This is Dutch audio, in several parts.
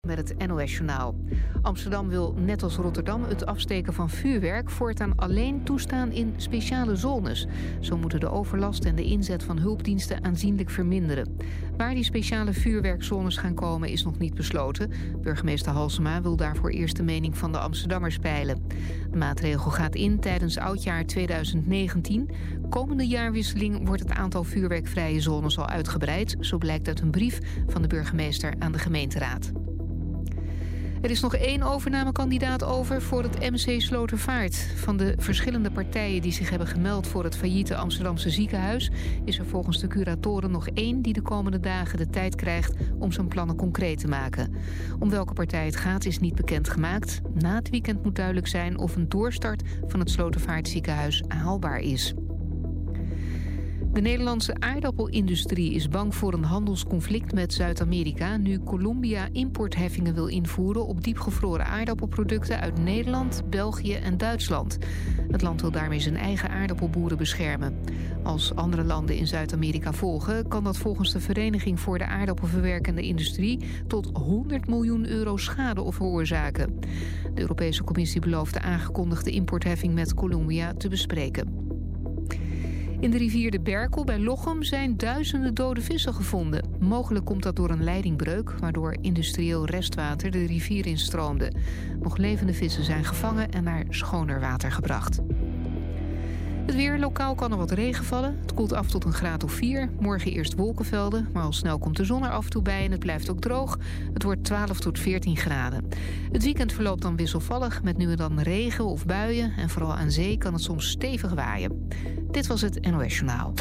Met het NOS-journaal. Amsterdam wil net als Rotterdam het afsteken van vuurwerk voortaan alleen toestaan in speciale zones. Zo moeten de overlast en de inzet van hulpdiensten aanzienlijk verminderen. Waar die speciale vuurwerkzones gaan komen is nog niet besloten. Burgemeester Halsema wil daarvoor eerst de mening van de Amsterdammers peilen. De maatregel gaat in tijdens oudjaar 2019. Komende jaarwisseling wordt het aantal vuurwerkvrije zones al uitgebreid. Zo blijkt uit een brief van de burgemeester aan de gemeenteraad. Er is nog 1 overnamekandidaat over voor het MC Slotervaart. Van de verschillende partijen die zich hebben gemeld voor het failliete Amsterdamse ziekenhuis is er volgens de curatoren nog 1 die de komende dagen de tijd krijgt om zijn plannen concreet te maken. Om welke partij het gaat is niet bekendgemaakt. Na het weekend moet duidelijk zijn of een doorstart van het Slotervaartziekenhuis haalbaar is. De Nederlandse aardappelindustrie is bang voor een handelsconflict met Zuid-Amerika nu Colombia importheffingen wil invoeren op diepgevroren aardappelproducten uit Nederland, België en Duitsland. Het land wil daarmee zijn eigen aardappelboeren beschermen. Als andere landen in Zuid-Amerika volgen, kan dat volgens de Vereniging voor de Aardappelverwerkende Industrie tot 100 miljoen euro schade veroorzaken. De Europese Commissie belooft de aangekondigde importheffing met Colombia te bespreken. In de rivier de Berkel bij Lochem zijn duizenden dode vissen gevonden. Mogelijk komt dat door een leidingbreuk, waardoor industrieel restwater de rivier instroomde. Nog levende vissen zijn gevangen en naar schoner water gebracht. Het weer, lokaal kan er wat regen vallen. Het koelt af tot een graad of 4. Morgen eerst wolkenvelden, maar al snel komt de zon er af en toe bij en het blijft ook droog. Het wordt 12 tot 14 graden. Het weekend verloopt dan wisselvallig met nu en dan regen of buien. En vooral aan zee kan het soms stevig waaien. Dit was het NOS Journaal.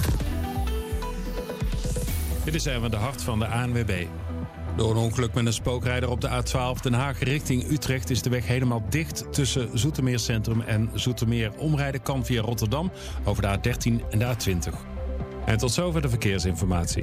Dit is Erwin de Hart van de ANWB. Door een ongeluk met een spookrijder op de A12 Den Haag richting Utrecht is de weg helemaal dicht tussen Zoetermeer Centrum en Zoetermeer. Omrijden kan via Rotterdam over de A13 en de A20. En tot zover de verkeersinformatie.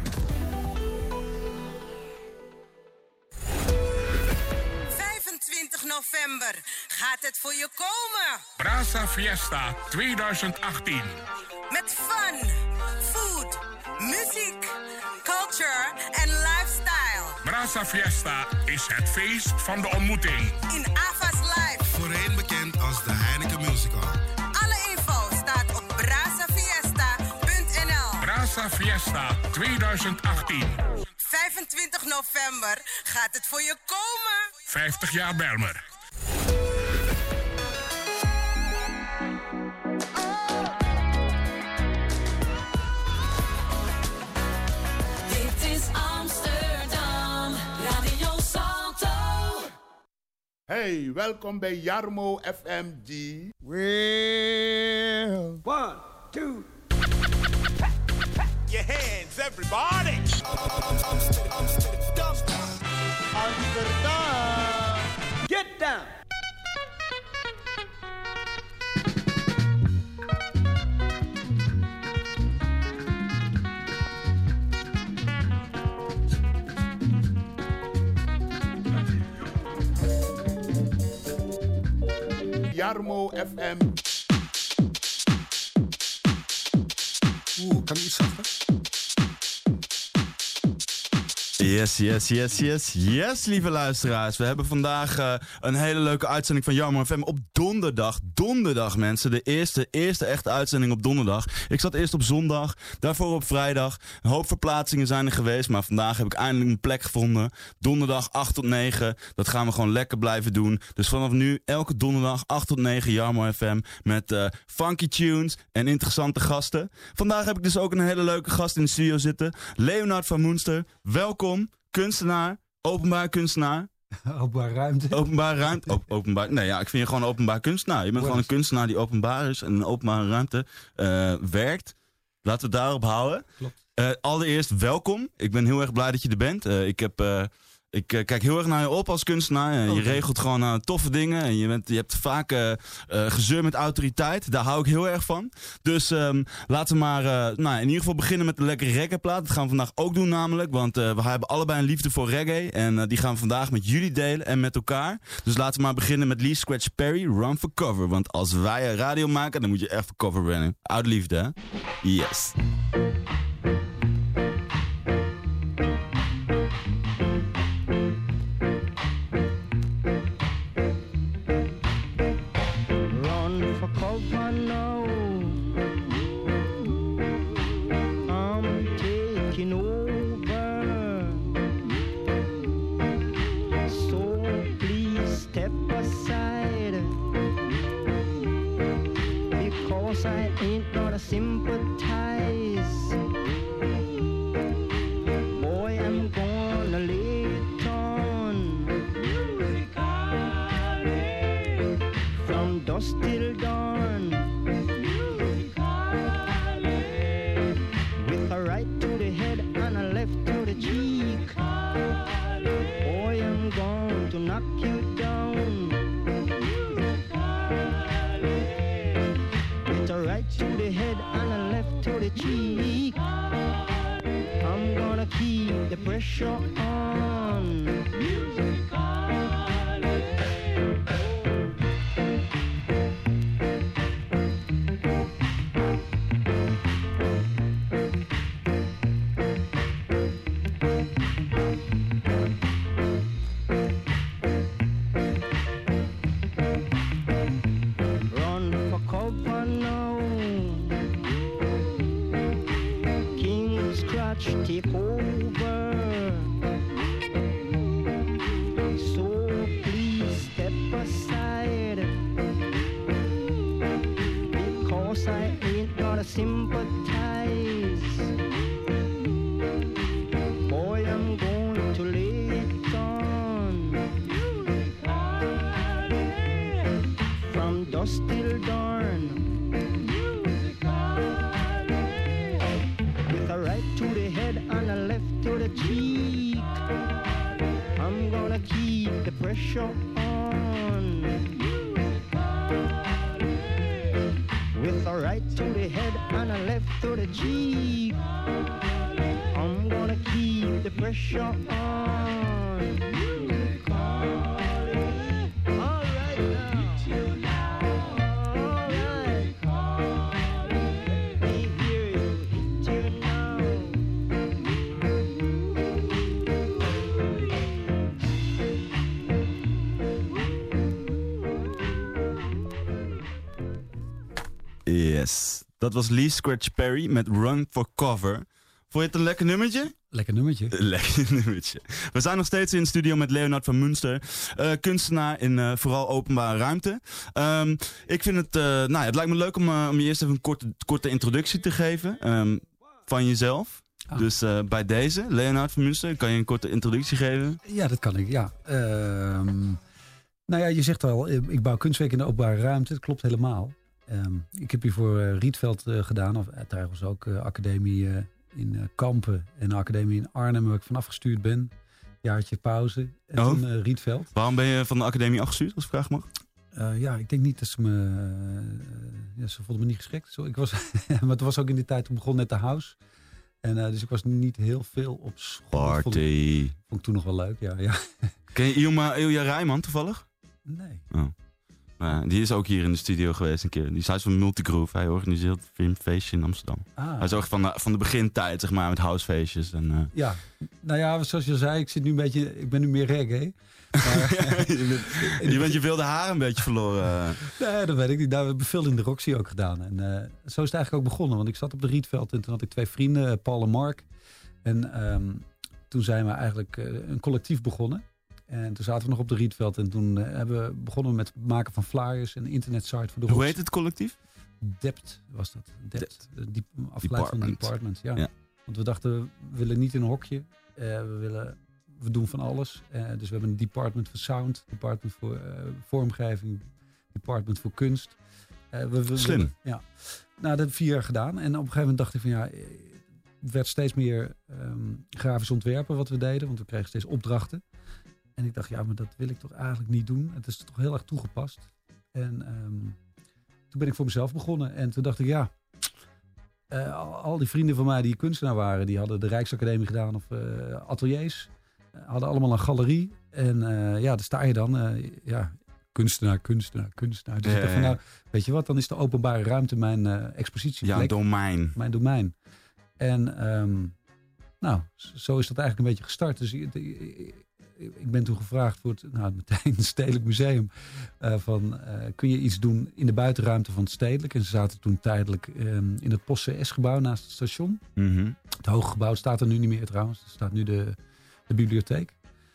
November gaat het voor je komen. Brasa Fiesta 2018. Met fun, food, muziek, culture en lifestyle. Brasa Fiesta is het feest van de ontmoeting. In Ava's Live. Voorheen bekend als de Heineken Musical. Alle info staat op brasafiesta.nl. Brasa Fiesta 2018. 25 november gaat het voor je komen. 50 jaar Belmer. Dit is Amsterdam, Radio Salto. Hey, welkom bij Jarmo FMG. Well, 1, 2. Your hands, everybody. Amsterdam. Get down. Jarmo FM. Kan ik iets zachter? Yes, lieve luisteraars. We hebben vandaag een hele leuke uitzending van Jarmo FM op donderdag. Donderdag, mensen. De eerste echte uitzending op donderdag. Ik zat eerst op zondag, daarvoor op vrijdag. Een hoop verplaatsingen zijn er geweest, maar vandaag heb ik eindelijk mijn plek gevonden. Donderdag 8 tot 9. Dat gaan we gewoon lekker blijven doen. Dus vanaf nu, elke donderdag 8 tot 9 Jarmo FM met funky tunes en interessante gasten. Vandaag heb ik dus ook een hele leuke gast in de studio zitten. Leonard van Moenster. Welkom. Kunstenaar, openbaar kunstenaar. Openbaar ruimte. Openbaar ruimte. Nee, ja, ik vind je gewoon een openbaar kunstenaar. Je bent gewoon een kunstenaar die openbaar is en in een openbare ruimte werkt. Laten we het daarop houden. Klopt. Allereerst welkom. Ik ben heel erg blij dat je er bent. Ik kijk heel erg naar je op als kunstenaar. Je regelt gewoon toffe dingen. En je hebt vaak gezeur met autoriteit. Daar hou ik heel erg van. Dus laten we maar in ieder geval beginnen met een lekkere reggae-plaat. Dat gaan we vandaag ook doen namelijk. Want we hebben allebei een liefde voor reggae. En die gaan we vandaag met jullie delen en met elkaar. Dus laten we maar beginnen met Lee Scratch Perry, Run for Cover. Want als wij radio maken, dan moet je echt voor cover rennen. Uit liefde, hè? Yes. gonna sympathize. Boy, I'm gonna lay it on. From dusk till dawn. With a right to the head and a left to the cheek. Boy, I'm going to knock you down. With a right to the head and a left to the cheek. I'm gonna keep the pressure on. Run for cover now. King Scratch take over. So please step aside, because I ain't gonna sympathize. Boy, I'm going to lay it on. From dusk till dawn. With a right to the head and a left to the cheek. I'm gonna keep the pressure on. With a right to the head and a left to the cheek. I'm gonna keep the pressure on. All right now. All right. Let me hear you hit you now. Yes, dat was Lee Scratch Perry met Run for Cover. Vond je het een lekker nummertje? Lekker nummertje. Lekker nummertje. We zijn nog steeds in de studio met Leonard van Münster. Kunstenaar in vooral openbare ruimte. Ik vind het... het lijkt me leuk om je eerst even een korte introductie te geven. Van jezelf. Ah. Dus bij deze, Leonard van Münster, kan je een korte introductie geven? Ja, dat kan ik, ja. Nou ja, je zegt al, ik bouw kunstwerk in de openbare ruimte. Dat klopt helemaal. Ik heb hiervoor Rietveld gedaan. Of trouwens ook academie in Kampen en een academie in Arnhem, waar ik vanaf gestuurd ben. Jaartje pauze. En toen Rietveld. Waarom ben je van de academie afgestuurd, als ik vraag mag? Ja, ik denk niet dat ze me... ze vonden me niet geschikt. Zo, maar het was ook in die tijd, toen begon net de house. En dus ik was niet heel veel op school. Party. Vond ik toen nog wel leuk, ja. Ken je Ilja Rijman toevallig? Nee. Oh. Die is ook hier in de studio geweest een keer. Die is van Multigroove. Hij organiseert een filmfeestje in Amsterdam. Hij is ook van de begintijd, zeg maar, met housefeestjes. En, Ja, nou ja, zoals je al zei, ik ben nu meer reggae. Maar, je bent je wilde haar een beetje verloren. Nee, dat weet ik niet. Nou, we hebben veel in de Roxy ook gedaan. En zo is het eigenlijk ook begonnen. Want ik zat op de Rietveld en toen had ik 2 vrienden, Paul en Mark. En toen zijn we eigenlijk een collectief begonnen. En toen zaten we nog op de Rietveld. En toen hebben we begonnen met het maken van flyers en een internetsite voor de Roxy. Hoe heet het collectief? Dept was dat. Dept. Afgeleid van Department. Ja. Want we dachten, we willen niet in een hokje. We doen van alles. Dus we hebben een department voor sound, department voor vormgeving, department voor kunst. Slim. Ja. Nou, dat heb ik 4 jaar gedaan. En op een gegeven moment dacht ik van ja, het werd steeds meer grafisch ontwerpen wat we deden. Want we kregen steeds opdrachten. En ik dacht, ja, maar dat wil ik toch eigenlijk niet doen. Het is toch heel erg toegepast. En toen ben ik voor mezelf begonnen. En toen dacht ik, ja, al die vrienden van mij die kunstenaar waren, die hadden de Rijksacademie gedaan of ateliers. Hadden allemaal een galerie. En daar sta je dan. Kunstenaar. Dus ik dacht van, nou, weet je wat, dan is de openbare ruimte mijn expositieplek. Ja, domein. Mijn domein. En zo is dat eigenlijk een beetje gestart. Dus ik ben toen gevraagd voor meteen het Stedelijk Museum. Kun je iets doen in de buitenruimte van het Stedelijk? En ze zaten toen tijdelijk in het Post-CS-gebouw naast het station. Mm-hmm. Het hoge gebouw staat er nu niet meer trouwens. Er staat nu de bibliotheek.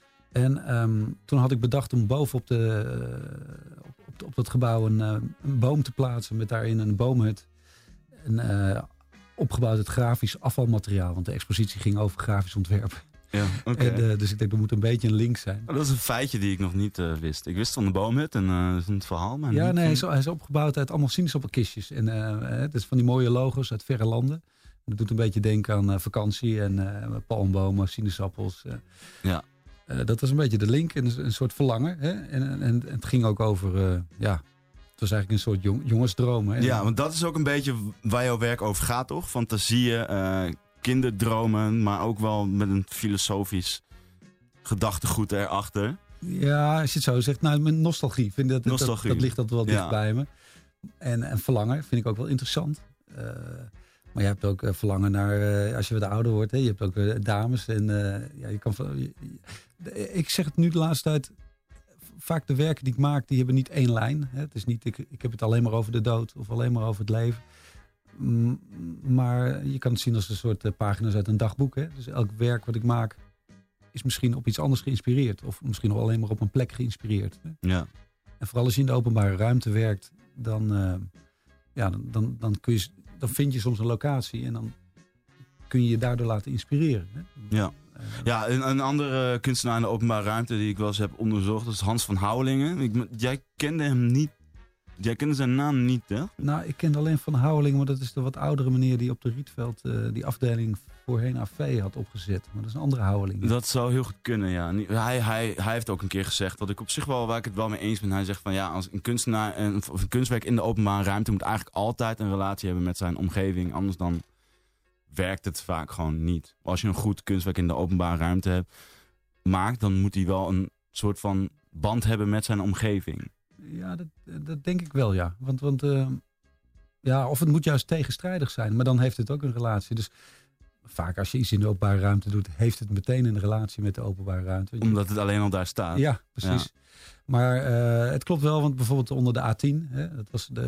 En toen had ik bedacht om bovenop op dat gebouw een boom te plaatsen met daarin een boomhut. opgebouwd uit grafisch afvalmateriaal. Want de expositie ging over grafisch ontwerp. Ja, okay. Dus ik denk, er moet een beetje een link zijn. Dat is een feitje die ik nog niet wist. Ik wist van de boomhut en dat is een verhaal. Maar hij is opgebouwd uit allemaal sinaasappelkistjes. En het is van die mooie logo's uit verre landen. Dat doet een beetje denken aan vakantie en palmbomen, sinaasappels. Dat was een beetje de link en een soort verlangen. Hè? En het ging ook over, het was eigenlijk een soort jongensdroom. Hè? Ja, want dat is ook een beetje waar jouw werk over gaat, toch? Fantasieën, kinderdromen, maar ook wel met een filosofisch gedachtegoed erachter. Ja, als je het zo zegt, met nostalgie. Vind ik dat ligt dat wel dicht bij me. En verlangen vind ik ook wel interessant. Maar je hebt ook verlangen naar, als je wat ouder wordt, hè, je hebt ook dames. En je kan ik zeg het nu de laatste tijd, vaak de werken die ik maak, die hebben niet één lijn. Hè. Het is niet, ik heb het alleen maar over de dood of alleen maar over het leven. Maar je kan het zien als een soort pagina's uit een dagboek. Hè. Dus elk werk wat ik maak is misschien op iets anders geïnspireerd. Of misschien nog alleen maar op een plek geïnspireerd. Hè. Ja. En vooral als je in de openbare ruimte werkt, dan vind je soms een locatie en dan kun je je daardoor laten inspireren. Hè. Ja, een andere kunstenaar in de openbare ruimte die ik wel eens heb onderzocht, dat is Hans van Houwelingen. Jij kende hem niet. Jij kende zijn naam niet, hè? Nou, ik kende alleen Van Houwelingen, maar dat is de wat oudere meneer die op de Rietveld die afdeling voorheen AV had opgezet. Maar dat is een andere Houweling. Dat zou heel goed kunnen, ja. Hij heeft ook een keer gezegd, wat ik op zich wel, waar ik het wel mee eens ben. Hij zegt van ja, als een kunstenaar of een kunstwerk in de openbare ruimte moet eigenlijk altijd een relatie hebben met zijn omgeving. Anders dan werkt het vaak gewoon niet. Als je een goed kunstwerk in de openbare ruimte maakt, dan moet hij wel een soort van band hebben met zijn omgeving. Ja, dat denk ik wel, ja. Want of het moet juist tegenstrijdig zijn. Maar dan heeft het ook een relatie. Dus vaak als je iets in de openbare ruimte doet, heeft het meteen een relatie met de openbare ruimte. Omdat het alleen al daar staat. Ja, precies. Ja. Maar het klopt wel, want bijvoorbeeld onder de A10, hè, dat was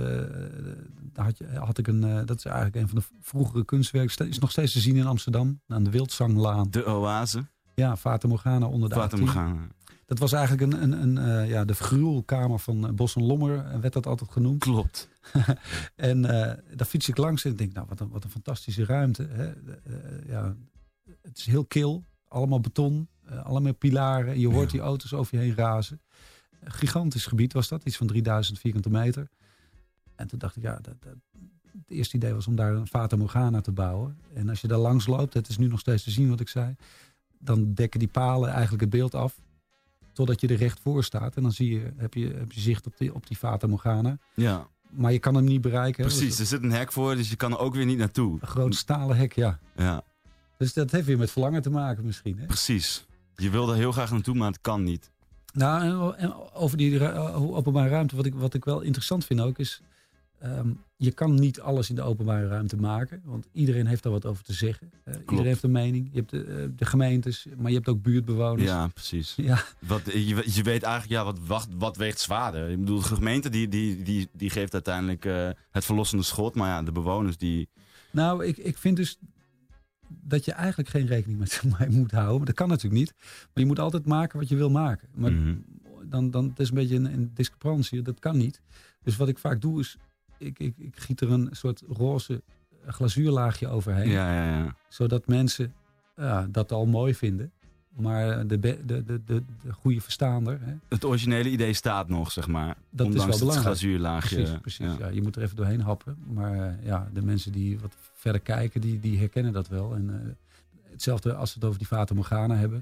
dat is eigenlijk een van de vroegere kunstwerken. Is nog steeds te zien in Amsterdam, aan de Wildzanglaan. De oase. Ja, Fata Morgana onder de Fata A10. Morgana. Dat was eigenlijk de gruwelkamer van Bos en Lommer, werd dat altijd genoemd. Klopt. En daar fiets ik langs en denk, nou, wat een fantastische ruimte. Hè. Het is heel kil, allemaal beton, allemaal pilaren. Je hoort die auto's over je heen razen. Een gigantisch gebied was dat, iets van 3000 vierkante meter. En toen dacht ik, het eerste idee was om daar een Fata Morgana te bouwen. En als je daar langs loopt, het is nu nog steeds te zien wat ik zei, dan dekken die palen eigenlijk het beeld af. Totdat je er recht voor staat. En dan heb je zicht op die Fata Morgana. Ja. Maar je kan hem niet bereiken. Precies, er zit een hek voor, dus je kan er ook weer niet naartoe. Een groot stalen hek, ja. Dus dat heeft weer met verlangen te maken misschien. Hè? Precies. Je wil er heel graag naartoe, maar het kan niet. Nou, en over die openbare ruimte, wat ik wel interessant vind ook, is je kan niet alles in de openbare ruimte maken. Want iedereen heeft daar wat over te zeggen. Iedereen heeft een mening. Je hebt de gemeentes, maar je hebt ook buurtbewoners. Ja, precies. Ja. Je weet eigenlijk, wat weegt zwaarder? Ik bedoel, de gemeente die geeft uiteindelijk het verlossende schot. Maar ja, de bewoners die... Nou, ik vind dus dat je eigenlijk geen rekening met mij moet houden. Maar dat kan natuurlijk niet. Maar je moet altijd maken wat je wil maken. Maar dan het is een beetje een discrepantie. Dat kan niet. Dus wat ik vaak doe is, ik giet er een soort roze glazuurlaagje overheen. Ja. Zodat mensen dat al mooi vinden. Maar de goede verstaander... Hè, het originele idee staat nog, zeg maar. Dat is wel belangrijk. Het glazuurlaagje. Precies. Ja, je moet er even doorheen happen. Maar de mensen die wat verder kijken, die herkennen dat wel. En hetzelfde als we het over die Fata Morgana hebben.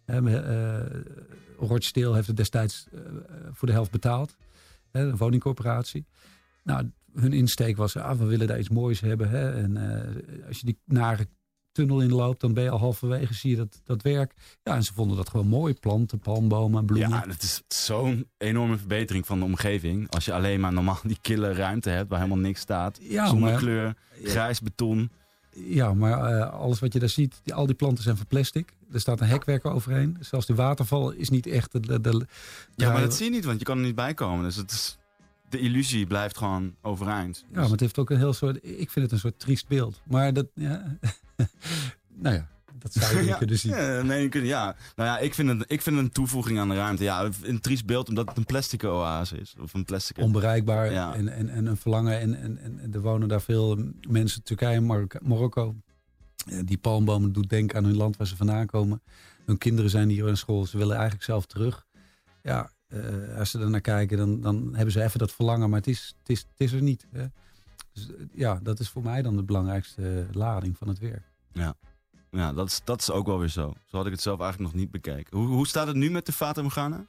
Rochdale heeft het destijds voor de helft betaald. Een woningcorporatie. Nou, hun insteek was, we willen daar iets moois hebben. Hè? En als je die nare tunnel inloopt, dan ben je al halverwege, zie je dat werk. Ja, en ze vonden dat gewoon mooi. Planten, palmbomen, bloemen. Ja, dat is zo'n enorme verbetering van de omgeving. Als je alleen maar normaal die kille ruimte hebt, waar helemaal niks staat. Zonder kleur, grijs beton. Ja, maar alles wat je daar ziet, al die planten zijn van plastic. Er staat een hekwerk overheen. Zelfs de waterval is niet echt... Ja, maar dat zie je niet, want je kan er niet bij komen. Dus het is... De illusie blijft gewoon overeind. Ja, maar het heeft ook een heel soort... Ik vind het een soort triest beeld. Maar dat... Ja, nou ja, Dat zou je kunnen zien. Nou ja, ik vind het een toevoeging aan de ruimte. Ja, een triest beeld omdat het een plastic oase is. Of een plastic... Onbereikbaar Ja. en een verlangen. En er wonen daar veel mensen, Turkije en Marokko. Die palmbomen doet denken aan hun land waar ze vandaan komen. Hun kinderen zijn hier in school. Ze willen eigenlijk zelf terug. Ja, als ze er naar kijken, dan hebben ze even dat verlangen. Maar het is er niet. Hè. Dus, ja, dat is voor mij dan de belangrijkste lading van het werk. Ja, dat is ook wel weer zo. Zo had ik het zelf eigenlijk nog niet bekeken. Hoe staat het nu met de Fata Morgana?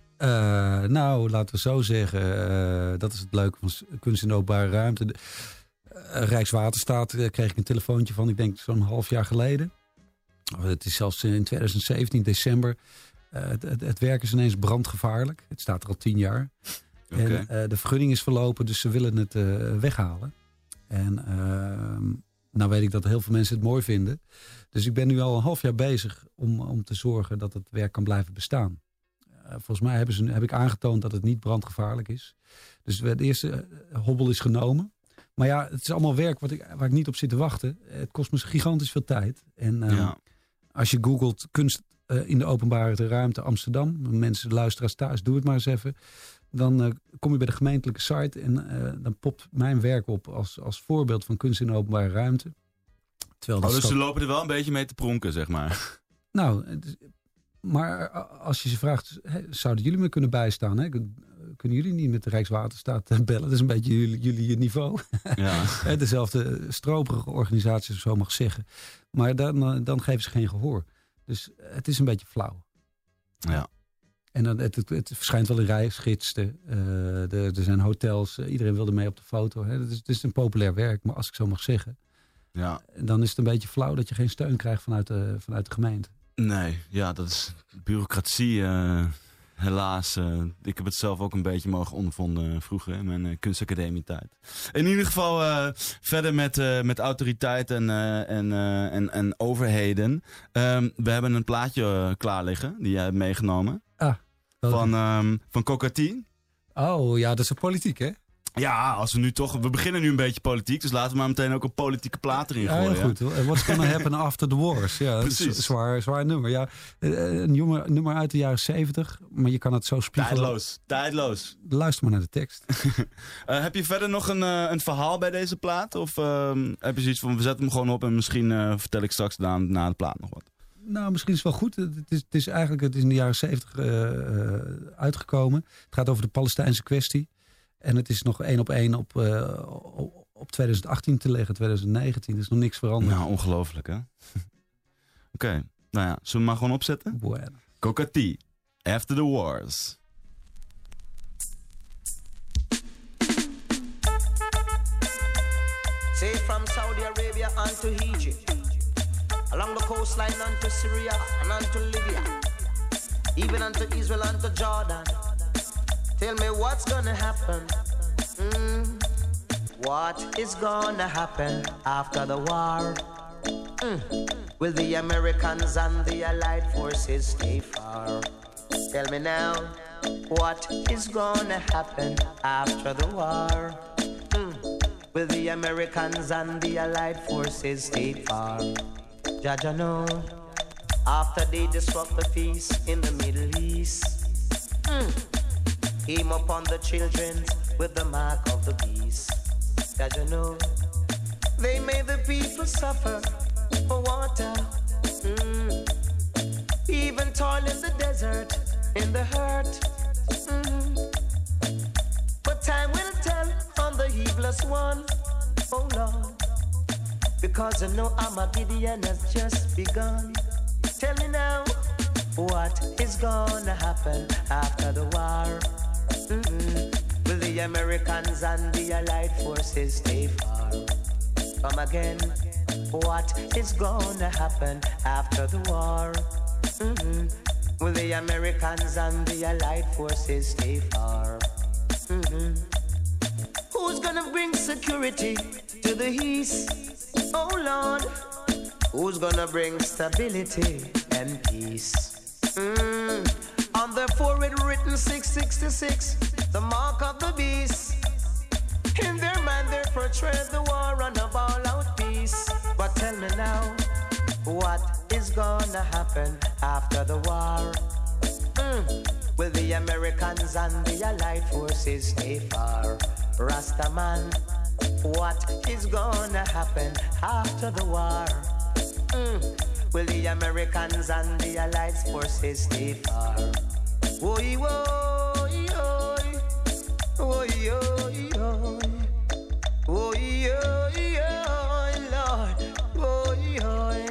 Nou, laten we zo zeggen. Dat is het leuke van kunst in de openbare ruimte. Rijkswaterstaat kreeg ik een telefoontje van, ik denk zo'n half jaar geleden. Het is zelfs in 2017, december. Het werk is ineens brandgevaarlijk. Het staat er al 10 jaar. Okay. En de vergunning is verlopen, dus ze willen het weghalen. En nou weet ik dat heel veel mensen het mooi vinden. Dus ik ben nu al een half jaar bezig om te zorgen dat het werk kan blijven bestaan. Volgens mij heb ik aangetoond dat het niet brandgevaarlijk is. Dus de eerste hobbel is genomen. Maar ja, het is allemaal werk waar ik niet op zit te wachten. Het kost me gigantisch veel tijd. En als je googelt kunst in de openbare ruimte Amsterdam. Mensen, luisteraars thuis, doe het maar eens even. Dan kom je bij de gemeentelijke site en dan popt mijn werk op als voorbeeld van kunst in de openbare ruimte. Dus ze lopen er wel een beetje mee te pronken, zeg maar. Nou, maar als je ze vraagt, zouden jullie me kunnen bijstaan? Hè? Kunnen jullie niet met de Rijkswaterstaat bellen? Dat is een beetje jullie niveau. Ja. Dezelfde stroperige organisatie, als ik zo mag zeggen. Maar dan geven ze geen gehoor. Dus het is een beetje flauw. Ja. En dan, het verschijnt wel in reisgidsen. Er zijn hotels. Iedereen wil ermee op de foto. Hè. Het is een populair werk, maar als ik zo mag zeggen. Ja. Dan is het een beetje flauw dat je geen steun krijgt vanuit de gemeente. Nee, ja, dat is bureaucratie. Helaas, ik heb het zelf ook een beetje mogen ondervonden vroeger in mijn kunstacademietijd. In ieder geval verder met autoriteit en overheden. We hebben een plaatje klaar liggen die jij hebt meegenomen. Van Kokati. Oh ja, dat is een politiek, hè? Ja, we beginnen nu een beetje politiek, dus laten we maar meteen ook een politieke plaat erin gooien. Ja, goed. What's gonna happen after the wars? Ja, precies. Zwaar nummer. Ja, een nummer uit de jaren 70, maar je kan het zo spiegelen. Tijdloos. Luister maar naar de tekst. Heb je verder nog een verhaal bij deze plaat? Of heb je zoiets van, we zetten hem gewoon op en misschien vertel ik straks na de plaat nog wat? Nou, misschien is het wel goed. Het is in de jaren 70 uitgekomen. Het gaat over de Palestijnse kwestie. En het is nog 1 op 1 op 2018 te leggen, 2019. Er is nog niks veranderd. Nou, ongelooflijk, hè? Oké, nou ja, zullen we maar gewoon opzetten? Bueno. Kokati, After the Wars. Say from Saudi Arabia unto Egypt, along the coastline unto Syria and unto Libya, even unto Israel unto Jordan. Tell me what's gonna happen. What is gonna happen after the war? Will the Americans and the Allied forces stay far? Tell me now, what is gonna happen after the war? Will the Americans and the Allied forces stay far? Jaja know, after they disrupt the peace in the Middle East, came upon the children with the mark of the beast. Did you know? They made the people suffer for water. Even toil in the desert, in the hurt. But time will tell on the heedless one, oh Lord. Because I know Armageddon has just begun. Tell me now, what is gonna happen after the war? Will the Americans and the Allied forces stay far? Come again, what is gonna happen after the war? Will the Americans and the Allied forces stay far? Who's gonna bring security to the east? Oh Lord, who's gonna bring stability and peace? On their forehead written 666, the mark of the beast. In their mind they portray the war and a all out peace. But tell me now, what is gonna happen after the war? Will the Americans and the Allied forces stay far? Rastaman, what is gonna happen after the war? Will the Americans and the Allied forces stay far? Oi, oi, oi, oi, oi, oi, oi, oi, oi, Lord, oi, oi.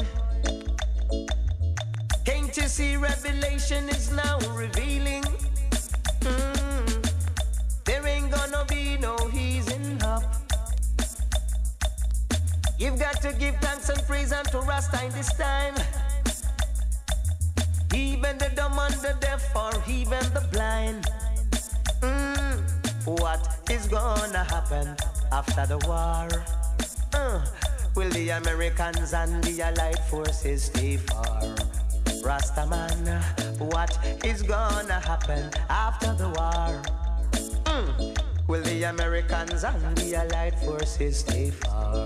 Can't you see Revelation is now revealing? There ain't gonna be no easing up. You've got to give thanks and praise unto Rasta in this time. Even the dumb and the deaf or even the blind. What is gonna happen after the war? Will the Americans and the Allied forces stay far? Rastaman, what is gonna happen after the war? Will the Americans and the Allied forces stay far?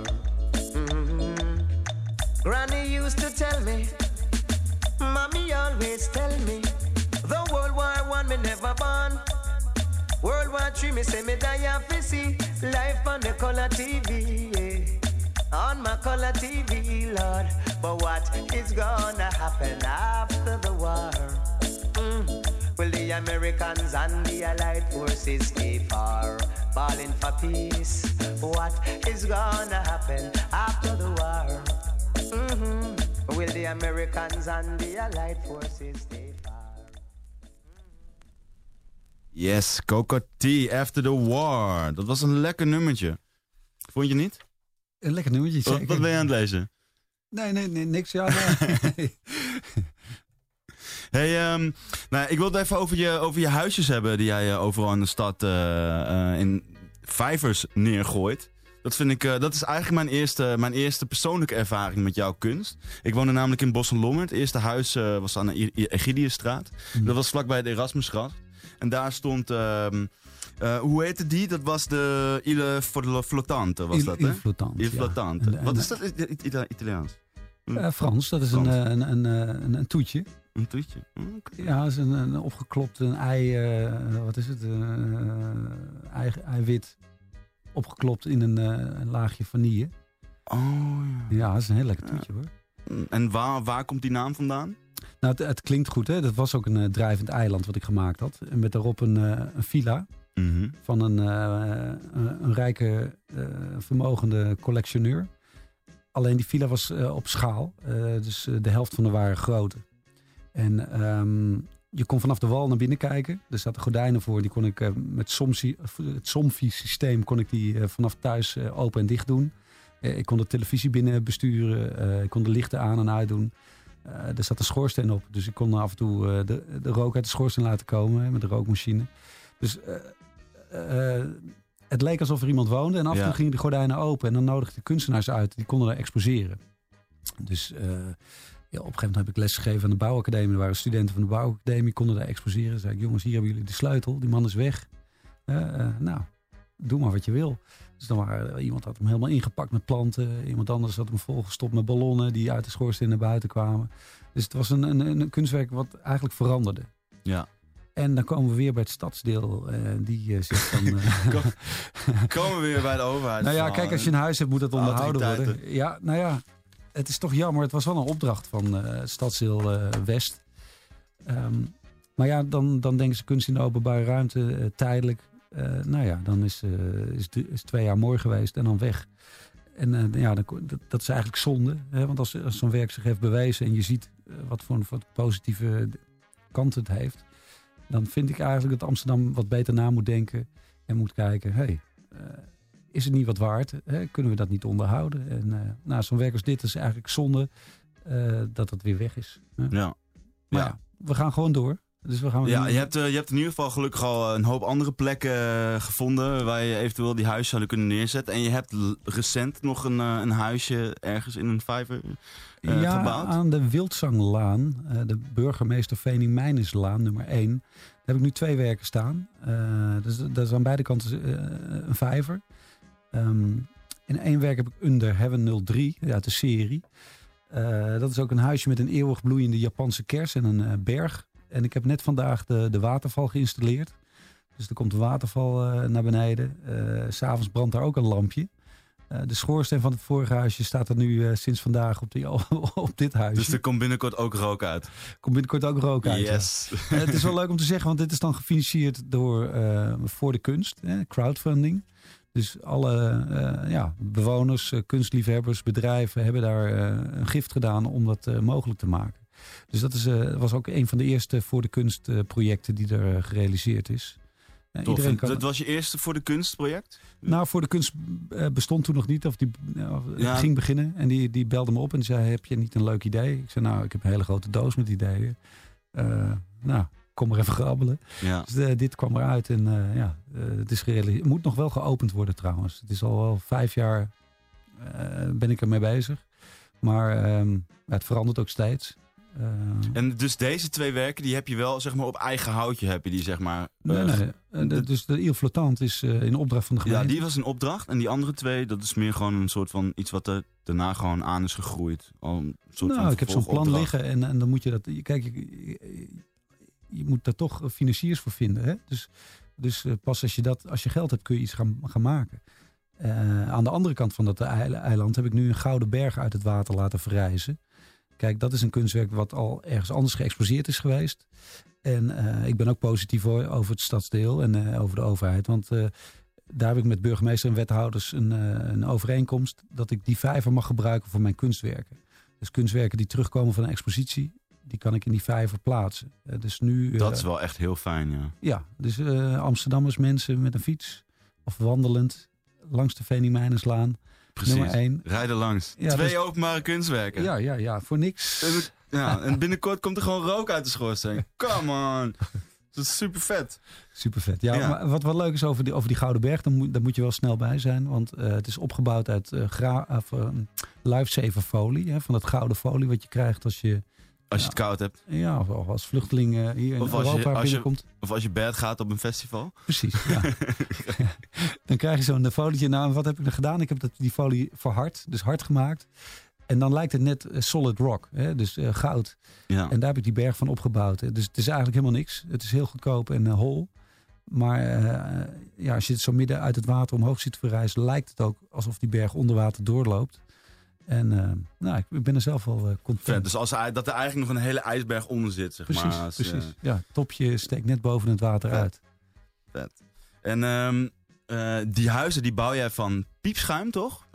Granny used to tell me, Mommy always tell me, the World War I me never born. World War III me say me die off to see life on the color TV, yeah. On my color TV, Lord. But what is gonna happen after the war? Will the Americans and the Allied forces stay far? Balling for peace. What is gonna happen after the war? Will the Americans and the Allied forces stay far? Yes, Cocoa Tea After the War. Dat was een lekker nummertje. Vond je niet? Een lekker nummertje, zeker. Wat ben je aan het lezen? Nee, niks. Ja, nee. Hey, nou, ik wil het even over je huisjes hebben die jij overal in de stad in vijvers neergooit. Dat vind ik, dat is eigenlijk mijn eerste persoonlijke ervaring met jouw kunst. Ik woonde namelijk in Bos en Lommer. Het eerste huis was aan de Egidiusstraat. Dat was vlakbij de Erasmusgracht. En daar stond, hoe heette die? Dat was de Ile Flottante, was dat, hè? Il Flottante. Ja. Wat is dat Italiaans? Frans, dat is een toetje. Een toetje? Okay. Ja, dat is een opgeklopt ei, wat is het? Eiwit. Opgeklopt in een laagje vanille. Oh ja. Ja, dat is een heel lekker toetje, hoor. En waar komt die naam vandaan? Nou, het klinkt goed, hè. Dat was ook een drijvend eiland wat ik gemaakt had. En met daarop een villa van een rijke, vermogende collectioneur. Alleen die villa was op schaal. Dus de helft van de ware grootte. En je kon vanaf de wal naar binnen kijken. Er zaten gordijnen voor. Die kon ik met het Somfy-systeem kon ik die vanaf thuis open en dicht doen. Ik kon de televisie binnen besturen. Ik kon de lichten aan en uit doen. Er zat een schoorsteen op. Dus ik kon af en toe de rook uit de schoorsteen laten komen met de rookmachine. Dus het leek alsof er iemand woonde. En af en toe gingen de gordijnen open. En dan nodigde de kunstenaars uit. Die konden daar exposeren. Dus op een gegeven moment heb ik les gegeven aan de bouwacademie. Er waren studenten van de bouwacademie. Konden daar exposeren. Dan zei ik, jongens, hier hebben jullie de sleutel. Die man is weg. Nou, doe maar wat je wil. Dus dan iemand had hem helemaal ingepakt met planten. Iemand anders had hem volgestopt met ballonnen die uit de schoorsteen naar buiten kwamen. Dus het was een kunstwerk wat eigenlijk veranderde. Ja. En dan komen we weer bij het stadsdeel. Die zegt dan... Komen we weer bij de overheid. Nou ja, kijk, als je een huis hebt moet dat onderhouden worden. Ja, nou ja, het is toch jammer. Het was wel een opdracht van het stadsdeel West. Maar ja, dan denken ze kunst in de openbare ruimte tijdelijk. Nou ja, dan is 2 jaar mooi geweest en dan weg. En dat is eigenlijk zonde. Hè? Want als zo'n werk zich heeft bewezen en je ziet wat voor positieve kant het heeft, dan vind ik eigenlijk dat Amsterdam wat beter na moet denken en moet kijken, is het niet wat waard? Hè? Kunnen we dat niet onderhouden? En zo'n werk als dit is eigenlijk zonde dat het weer weg is. Hè? Ja. Maar ja, we gaan gewoon door. Dus we gaan je hebt in ieder geval gelukkig al een hoop andere plekken gevonden waar je eventueel die huis zouden kunnen neerzetten. En je hebt recent nog een huisje ergens in een vijver gebouwd. Aan de Wildzanglaan, de burgemeester Vening Meinerslaan, nummer 1. Daar heb ik nu 2 werken staan. Dus dat is aan beide kanten een vijver. In 1 werk heb ik Under Heaven 03, uit de serie. Dat is ook een huisje met een eeuwig bloeiende Japanse kers en een berg. En ik heb net vandaag de waterval geïnstalleerd. Dus er komt een waterval naar beneden. 'S'avonds brandt daar ook een lampje. De schoorsteen van het vorige huisje staat er nu sinds vandaag op dit huisje. Dus er komt binnenkort ook rook uit? Komt binnenkort ook rook uit. Yes. Ja. Het is wel leuk om te zeggen, want dit is dan gefinancierd door Voor de Kunst. Crowdfunding. Dus alle bewoners, kunstliefhebbers, bedrijven hebben daar een gift gedaan om dat mogelijk te maken. Dus dat was ook een van de eerste Voor de Kunst projecten die er gerealiseerd is. Dat was je eerste Voor de Kunst project? Nou, Voor de Kunst bestond toen nog niet. Ging beginnen. En die belde me op en zei, heb je niet een leuk idee? Ik zei, ik heb een hele grote doos met ideeën. Kom maar even grabbelen. Ja. Dus dit kwam eruit. En het is het moet nog wel geopend worden trouwens. Het is al wel 5 jaar ben ik ermee bezig. Maar het verandert ook steeds. En dus deze 2 werken, die heb je wel zeg maar op eigen houtje, heb je die zeg maar... Dus de Ile Flottante is in opdracht van de gemeente. Ja, die was een opdracht. En die andere 2, dat is meer gewoon een soort van iets wat er daarna gewoon aan is gegroeid. Ik heb zo'n plan liggen en dan moet je dat... Kijk, je moet daar toch financiers voor vinden. Hè? Dus pas als je geld hebt kun je iets gaan maken. Aan de andere kant van dat eiland heb ik nu een gouden berg uit het water laten verrijzen. Kijk, dat is een kunstwerk wat al ergens anders geëxposeerd is geweest. En ik ben ook positief over het stadsdeel en over de overheid. Want daar heb ik met burgemeester en wethouders een overeenkomst dat ik die vijver mag gebruiken voor mijn kunstwerken. Dus kunstwerken die terugkomen van een expositie, die kan ik in die vijver plaatsen. Dus nu, dat is wel echt heel fijn, ja. Ja, dus Amsterdammers, mensen met een fiets of wandelend langs de Venimijnenslaan. Precies, nummer 1. Rijden langs. Ja, 2 openbare kunstwerken. Ja, voor niks. Ja, en binnenkort komt er gewoon rook uit de schoorsteen. Come on. Dat is super vet. Super vet. Ja, maar wat wel leuk is over die Gouden Berg, daar moet je wel snel bij zijn. Want het is opgebouwd uit lifesaver folie. Van dat gouden folie wat je krijgt als je het koud hebt. Ja, of als vluchteling hier in Europa binnenkomt. Of als je bed gaat op een festival. Precies, ja. Dan krijg je zo'n folietje. Nou, wat heb ik dan gedaan? Ik heb die folie verhard, dus hard gemaakt. En dan lijkt het net solid rock, hè? Dus goud. Ja. En daar heb ik die berg van opgebouwd. Hè? Dus het is eigenlijk helemaal niks. Het is heel goedkoop en hol. Maar als je het zo midden uit het water omhoog ziet verrijzen, lijkt het ook alsof die berg onder water doorloopt. En ik ben er zelf wel content. Vet, dus dat er eigenlijk nog een hele ijsberg onder zit, zeg precies, maar. Precies, ja, het topje steekt net boven het water uit. Vet. En die huizen die bouw jij van piepschuim, toch?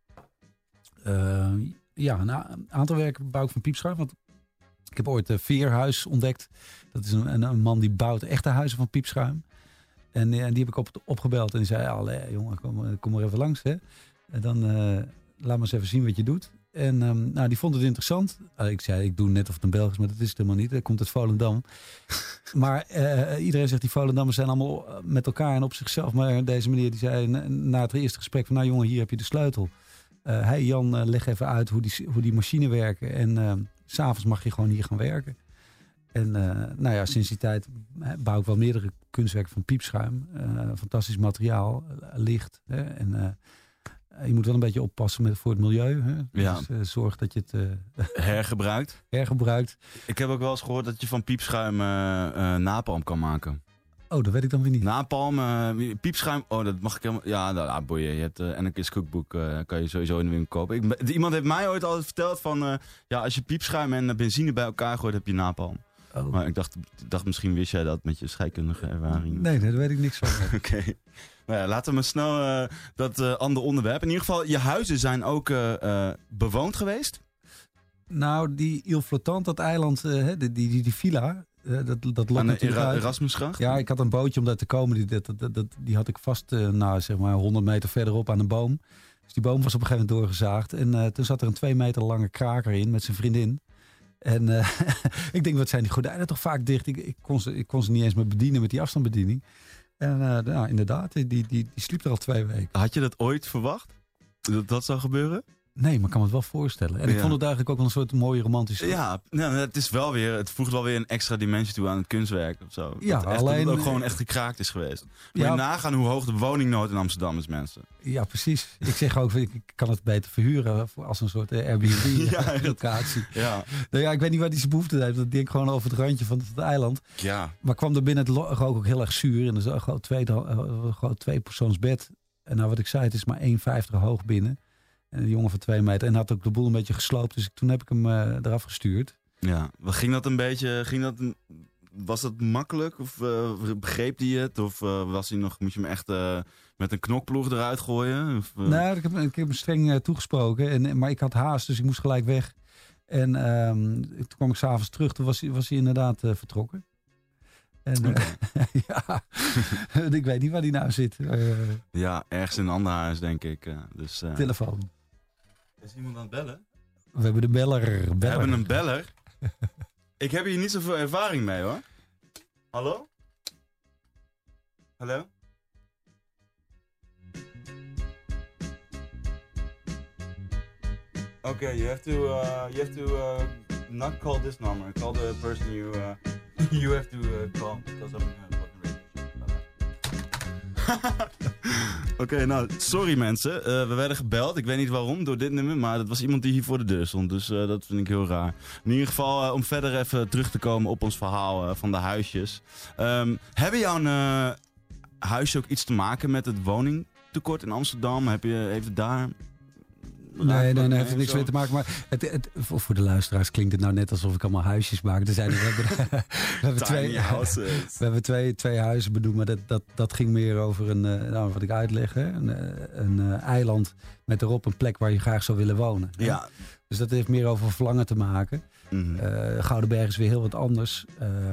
Een aantal werken bouw ik van piepschuim. Want ik heb ooit Veerhuis ontdekt. Dat is een man die bouwt echte huizen van piepschuim. En die heb ik opgebeld. En die zei, jongen, kom maar even langs. Hè. En dan laat maar eens even zien wat je doet. En die vond het interessant. Ik zei, ik doe net of het een Belgisch, maar dat is het helemaal niet. Dat komt uit Volendam. Maar iedereen zegt, die Volendammers zijn allemaal met elkaar en op zichzelf. Maar deze meneer die zei na het eerste gesprek van, jongen, hier heb je de sleutel. Jan, leg even uit hoe die machine werken. En 's avonds mag je gewoon hier gaan werken. En sinds die tijd bouw ik wel meerdere kunstwerken van piepschuim. Fantastisch materiaal, licht. Hè? En je moet wel een beetje oppassen voor het milieu. Hè? Ja. Dus zorg dat je het hergebruikt. Ik heb ook wel eens gehoord dat je van piepschuim napalm kan maken. Oh, dat weet ik dan weer niet. Napalm, piepschuim, dat mag ik helemaal... Ja, boeien, je hebt Anarchist Cookbook, kan je sowieso in de winkel kopen. Iemand heeft mij ooit altijd verteld van... als je piepschuim en benzine bij elkaar gooit, heb je napalm. Oh. Maar ik dacht misschien wist jij dat met je scheikundige ervaring. Nee, daar weet ik niks van. Oké. Nou ja, laten we maar snel dat andere onderwerp. In ieder geval, je huizen zijn ook bewoond geweest? Nou, die Ile Flottante, dat eiland, die villa... Dat lokt natuurlijk uit. Erasmusgracht? Ja, ik had een bootje om daar te komen. Die had ik vast 100 meter verderop aan een boom. Dus die boom was op een gegeven moment doorgezaagd. En toen zat er een 2 meter lange kraker in met zijn vriendin. En ik denk, wat zijn die gordijnen toch vaak dicht. Ik kon ze niet eens meer bedienen met die afstandsbediening. En inderdaad, die sliep er al 2 weken. Had je dat ooit verwacht? Dat zou gebeuren? Nee, maar ik kan me het wel voorstellen. En ik vond het eigenlijk ook wel een soort mooie romantische... Ja, het voegt wel weer een extra dimensie toe aan het kunstwerk of zo. Ja, dat het ook gewoon echt gekraakt is geweest. Moet je nagaan hoe hoog de woningnood in Amsterdam is, mensen. Ja, precies. Ik zeg ook, ik kan het beter verhuren als een soort Airbnb-locatie. Ja. Nou ja, ik weet niet waar die zijn behoefte heeft. Dat denk ik gewoon over het randje van het eiland. Ja. Maar kwam er binnen het rook ook heel erg zuur. En er is gewoon 2-persoonsbed. En nou wat ik zei, het is maar 1,50 hoog binnen. En een jongen van 2 meter. En had ook de boel een beetje gesloopt. Dus toen heb ik hem eraf gestuurd. Ja, ging dat een beetje... Was dat makkelijk? Of begreep hij het? Of moest je hem echt met een knokploeg eruit gooien? Of, Nou, ik heb hem streng toegesproken. Maar ik had haast, dus ik moest gelijk weg. En toen kwam ik 's avonds terug. Toen was hij inderdaad vertrokken. En ja, ik weet niet waar die nou zit. Ja, ergens in een ander huis, denk ik. Telefoon. Is iemand aan het bellen? We hebben de beller. We hebben een beller? Ik heb hier niet zoveel ervaring mee, hoor. Hallo? Hallo? Okay, you have to not call this number. Call the person you have to call because I'm fucking radio. Oké, nou, sorry mensen. We werden gebeld. Ik weet niet waarom, door dit nummer. Maar dat was iemand die hier voor de deur stond. Dus dat vind ik heel raar. In ieder geval, om verder even terug te komen op ons verhaal van de huisjes. Hebben jouw huisje ook iets te maken met het woningtekort in Amsterdam? Heeft het daar... Nee, heeft er niks mee te maken. Maar voor de luisteraars klinkt het nou net alsof ik allemaal huisjes maak. We hebben twee huizen bedoeld, maar dat ging meer over wat ik uitleg. Hè? Een eiland met erop een plek waar je graag zou willen wonen. Hè? Ja. Dus dat heeft meer over verlangen te maken. Mm-hmm. Goudenberg is weer heel wat anders.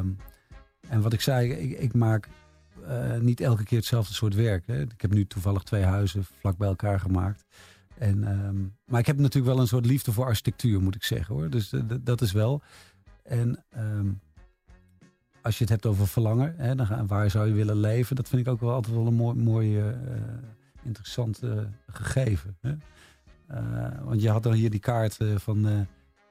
En wat ik zei, ik maak niet elke keer hetzelfde soort werk. Hè? Ik heb nu toevallig 2 huizen vlak bij elkaar gemaakt. Maar ik heb natuurlijk wel een soort liefde voor architectuur, moet ik zeggen, hoor. Dus dat is wel. En als je het hebt over verlangen, hè, waar zou je willen leven? Dat vind ik ook wel altijd wel een mooi interessant gegeven. Hè? Want je had dan hier die kaart van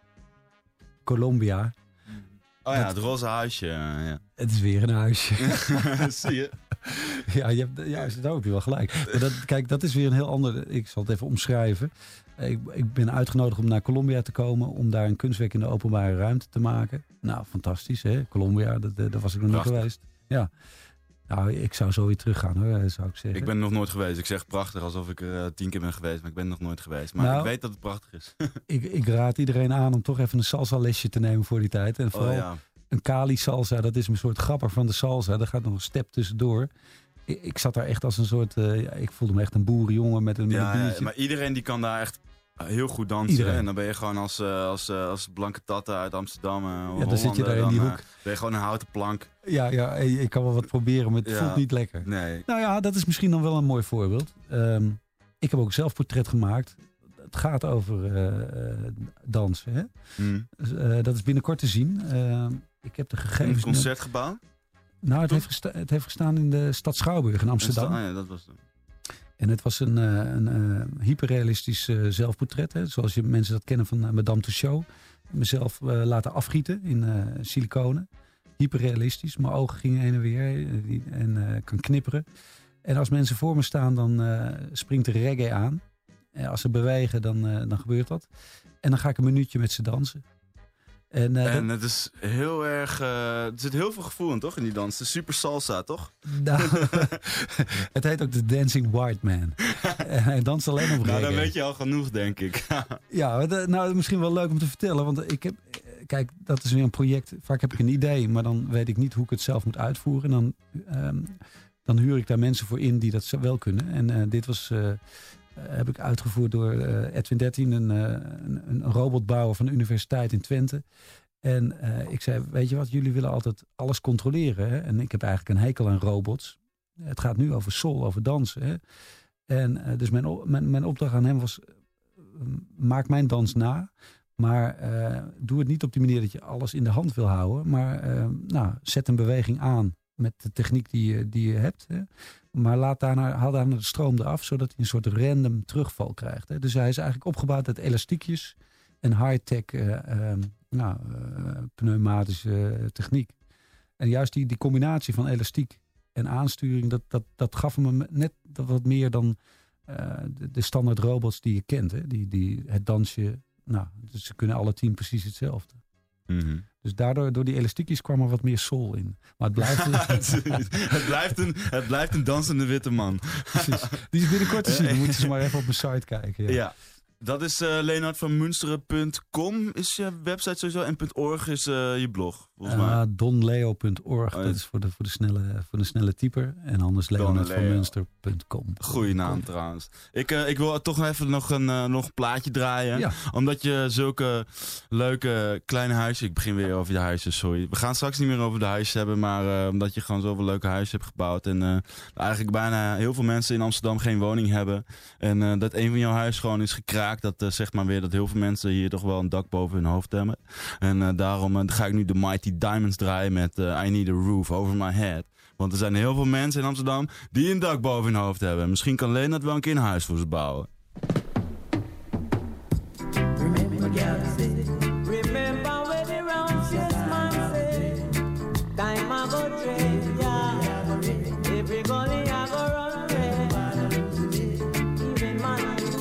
Colombia. Oh ja, het roze huisje. Ja. Het is weer een huisje. Zie je? Ja, daar heb je wel gelijk. Maar dat is weer een heel ander... Ik zal het even omschrijven. Ik ben uitgenodigd om naar Colombia te komen... om daar een kunstwerk in de openbare ruimte te maken. Nou, fantastisch, hè? Colombia, daar was ik nog niet geweest. Ja. Nou, ik zou zo weer teruggaan, hoor, zou ik zeggen. Ik ben nog nooit geweest. Ik zeg prachtig alsof ik er 10 keer ben geweest, maar ik ben nog nooit geweest. Maar ik weet dat het prachtig is. ik raad iedereen aan om toch even een salsa lesje te nemen voor die tijd. En vooral een Cali salsa, dat is een soort grapper van de salsa. Daar gaat nog een step tussendoor. Ik zat daar echt als een soort... ik voelde me echt een boerenjongen met een biertje. Ja, maar iedereen die kan daar echt heel goed dansen. Iedereen. En dan ben je gewoon als blanke tatta uit Amsterdam. Dan zit je daar in die hoek. Ben je gewoon een houten plank. Ja, ik kan wel wat proberen, maar het voelt niet lekker. Nee. Nou ja, dat is misschien dan wel een mooi voorbeeld. Ik heb ook zelf portret gemaakt. Het gaat over dansen. Hè? Dat is binnenkort te zien. Ik heb de gegevens... In een concertgebouw? Nou, het heeft gestaan in de stad Schouwburg in Amsterdam. Ja, dat was het. En het was een hyperrealistisch zelfportret. Hè, zoals mensen dat kennen van Madame Tussauds. Mezelf laten afgieten in siliconen. Hyperrealistisch. Mijn ogen gingen heen en weer. En kan knipperen. En als mensen voor me staan, dan springt de reggae aan. En als ze bewegen, dan gebeurt dat. En dan ga ik een minuutje met ze dansen. En het is heel erg... er zit heel veel gevoel in, toch? In die dans. Het is super salsa, toch? Nou, het heet ook de Dancing White Man. Hij danst alleen op reggae. Nou, dan weet je al genoeg, denk ik. Ja, nou, misschien wel leuk om te vertellen. Want ik heb... Kijk, dat is weer een project. Vaak heb ik een idee, maar dan weet ik niet hoe ik het zelf moet uitvoeren. Dan huur ik daar mensen voor in die dat wel kunnen. En dit was... heb ik uitgevoerd door Edwin Dertien, een robotbouwer van de Universiteit in Twente. En ik zei, weet je wat, jullie willen altijd alles controleren. Hè? En ik heb eigenlijk een hekel aan robots. Het gaat nu over soul, over dansen. Hè? En dus mijn opdracht aan hem was, maak mijn dans na. Maar doe het niet op die manier dat je alles in de hand wil houden. Maar zet een beweging aan met de techniek die je hebt. Hè? Maar haal daarna de stroom eraf, zodat hij een soort random terugval krijgt. Hè. Dus hij is eigenlijk opgebouwd uit elastiekjes en high-tech pneumatische techniek. En juist die combinatie van elastiek en aansturing, dat gaf hem net wat meer dan de standaard robots die je kent. Hè. Die het dansje, dus ze kunnen alle 10 precies hetzelfde. Mm-hmm. Dus daardoor, door die elastiekjes kwam er wat meer soul in. Maar het blijft het blijft een dansende witte man. Precies. Die is binnenkort te zien. Dan moeten ze maar even op mijn site kijken. Ja. Dat is leonardvanmunsteren.com is je website sowieso. En .org is je blog, volgens mij. Donleo.org, dat is voor de snelle typer. En anders leonardvanmunster.com. Goeie naam trouwens. Ik wil toch even nog een plaatje draaien. Ja. Omdat je zulke leuke kleine huisjes... Ik begin weer over de huisjes, sorry. We gaan straks niet meer over de huisjes hebben. Maar omdat je gewoon zoveel leuke huisjes hebt gebouwd. En eigenlijk bijna heel veel mensen in Amsterdam geen woning hebben. En dat een van jouw huis gewoon is gekraakt. Dat zegt maar weer dat heel veel mensen hier toch wel een dak boven hun hoofd hebben. En daarom ga ik nu de Mighty Diamonds draaien met I Need a Roof Over My Head. Want er zijn heel veel mensen in Amsterdam die een dak boven hun hoofd hebben. Misschien kan Leonard wel een keer een huis voor ze bouwen. Remember when the round man said, time I go trade, yeah. Every gully I go run red. Even man.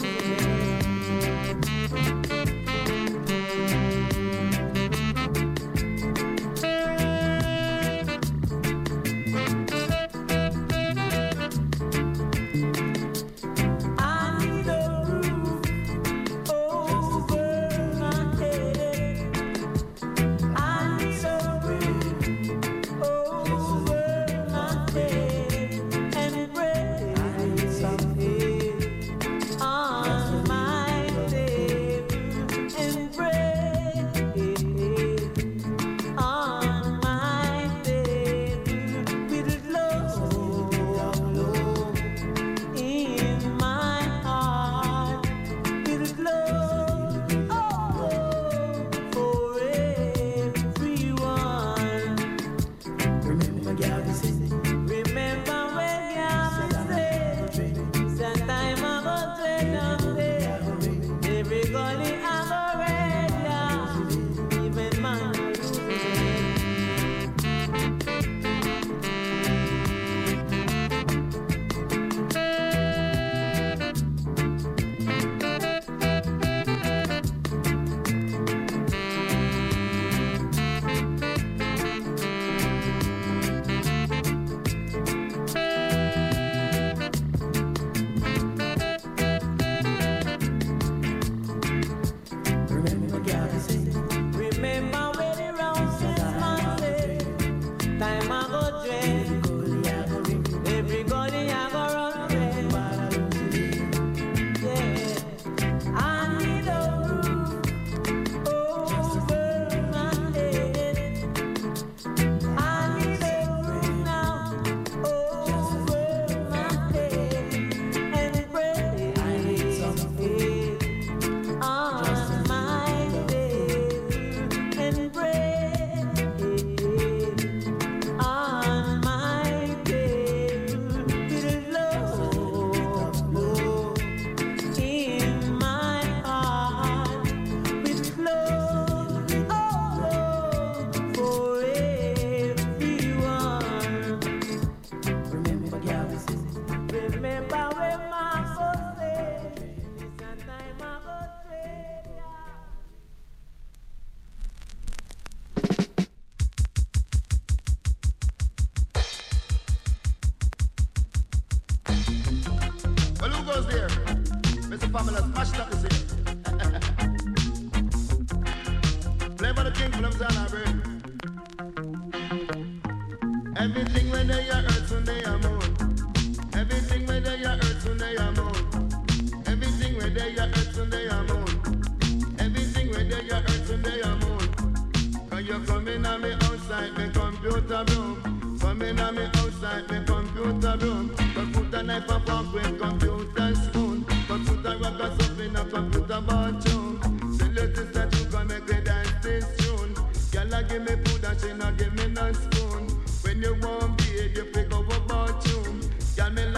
Everything when they are earth when they are moon. Everything when they are earth when they are moon. Everything when they are earth when they are moon. Everything when they are earth when they are moon. Cause you come in on me outside me computer room. Come in on me outside me computer room. Cause put a knife and fork with computer spoon. Cause put a rock or something in a computer bathroom. The latest that you can make me dance this tune. Girl a give me food and she not give me no spoon. When you want beer, you pick up a bathroom. Girl me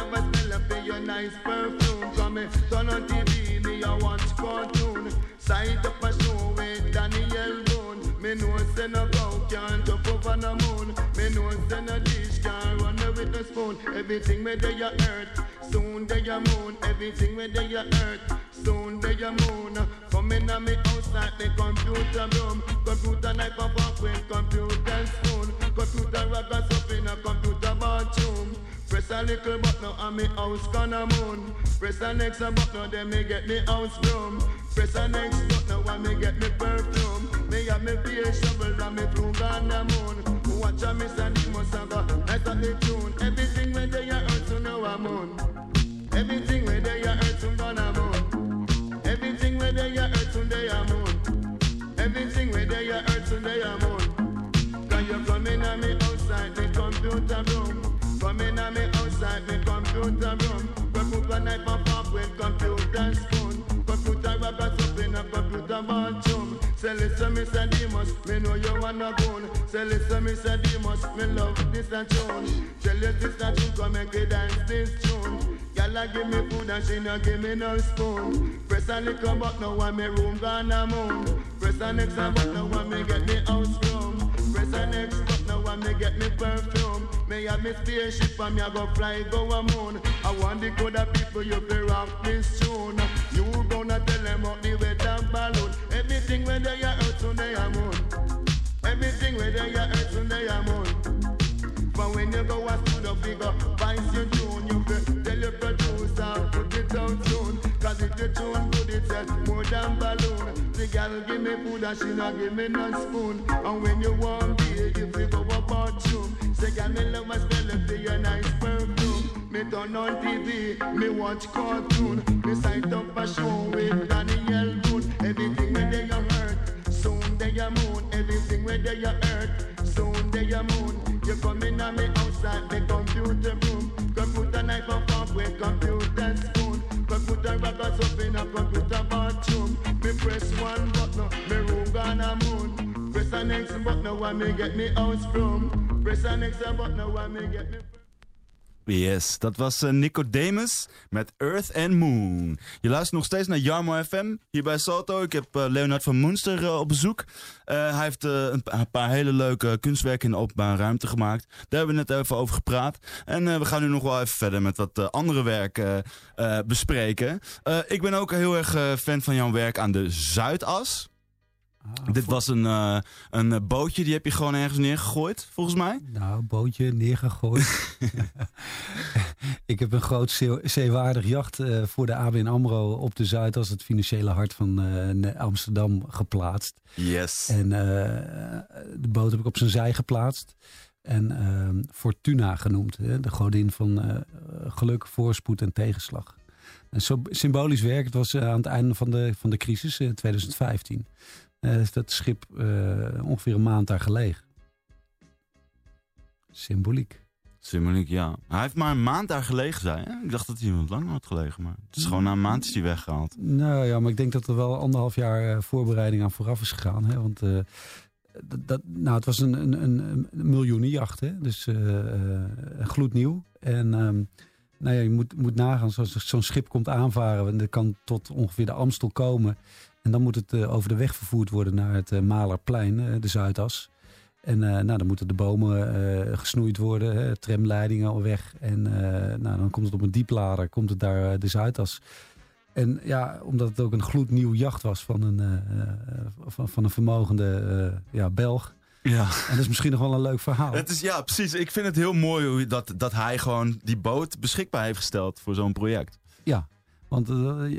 nice perfume. Come me turn on TV, me a watch cartoon. Side up a show with Daniel Boone. Me know say no cow can't up over the moon. Me know say no dish can't run with no spoon. Everything where they a earth, soon they a moon. Everything where they a earth, soon they a moon. Come in a me house like the computer room. Computer knife and fork with computer spoon. Computer rock us up in a computer bathroom. Press a little button and me house gonna moon. Press the next button then me get me house room. Press the next button when me get me perfume. Me have me face shovel and me flew gonna moon. Watch a miss and it must have got nice at the tune. Everything where they are earth to know a moon. Everything where they are earth to gonna moon. Everything where they are earth to they are moon. Everything where they are earth to they are moon. Can you come in and me outside the computer room? Come in and me outside the computer room. Computer knife and fork with computer spoon. Computer rock us up in a computer bathroom. Say listen Mr. Demus, me know you wanna go. Say listen Mr. Demus, me love this a tune. Tell you this a tune, come make it dance this tune. Y'all give me food and she no give me no spoon. Press a little button when me room gonna moon. Press the next button when me get me house room. Press the next button when me get me perfume. Me have me spaceship and me a go fly go a moon. I want the good of people you be rock this tune. You gonna tell them about the weather balloon. Everything where they are earth to they are moon. Everything where they are earth to they are moon. But when you go a studio figure, vice your tune. You be tell your producer put it out soon. Cause if your tune good it says more than balloon. The girl give me food and she not give me no spoon. And when you want me, you fi go a bathroom. Say girl me love my smell of your nice perfume. Me turn on TV, me watch cartoon. Me sight up a show with Daniel Boone. Everything where they are earth, soon they are moon. Everything where they are earth, soon they are moon. You come in and me outside the computer room. Computer knife and fork with computer spoon. Computer rock us up in a computer bathroom. Me press one button, me room gonna moon. Press the next button when me get me house from. Press the next button when me get me... Yes, dat was Nicodemus met Earth and Moon. Je luistert nog steeds naar Jarmo FM, hier bij Salto. Ik heb Leonard van Munster op bezoek. Hij heeft een paar hele leuke kunstwerken in de openbare ruimte gemaakt. Daar hebben we net even over gepraat. En we gaan nu nog wel even verder met wat andere werk bespreken. Ik ben ook heel erg fan van jouw werk aan de Zuidas. Dit was een bootje, die heb je gewoon ergens neergegooid, volgens mij? Nou, bootje neergegooid. Ik heb een groot zeewaardig jacht voor de ABN AMRO op de Zuidas, het financiële hart van Amsterdam, geplaatst. Yes. En de boot heb ik op zijn zij geplaatst. En Fortuna genoemd, de godin van geluk, voorspoed en tegenslag. En zo symbolisch werk, het was aan het einde van de crisis in 2015. Is dat schip ongeveer een maand daar gelegen. Symboliek. Symboliek, ja. Hij heeft maar een maand daar gelegen, zei hij. Ik dacht dat hij wat langer had gelegen, maar het is gewoon na een maand is hij weggehaald. Nou ja, maar ik denk dat er wel 1,5 jaar voorbereiding aan vooraf is gegaan. Hè? Want het was een miljoenenjacht, hè? Dus gloednieuw. En nou ja, je moet nagaan, zoals zo'n schip komt aanvaren, en dat kan tot ongeveer de Amstel komen. En dan moet het over de weg vervoerd worden naar het Malerplein, de Zuidas. En dan moeten de bomen gesnoeid worden, tramleidingen al weg. En dan komt het op een dieplader, komt het daar de Zuidas. En ja, omdat het ook een gloednieuw jacht was van een vermogende Belg. Ja. En dat is misschien nog wel een leuk verhaal. Het is, ja, precies. Ik vind het heel mooi hoe dat hij gewoon die boot beschikbaar heeft gesteld voor zo'n project. Ja. Want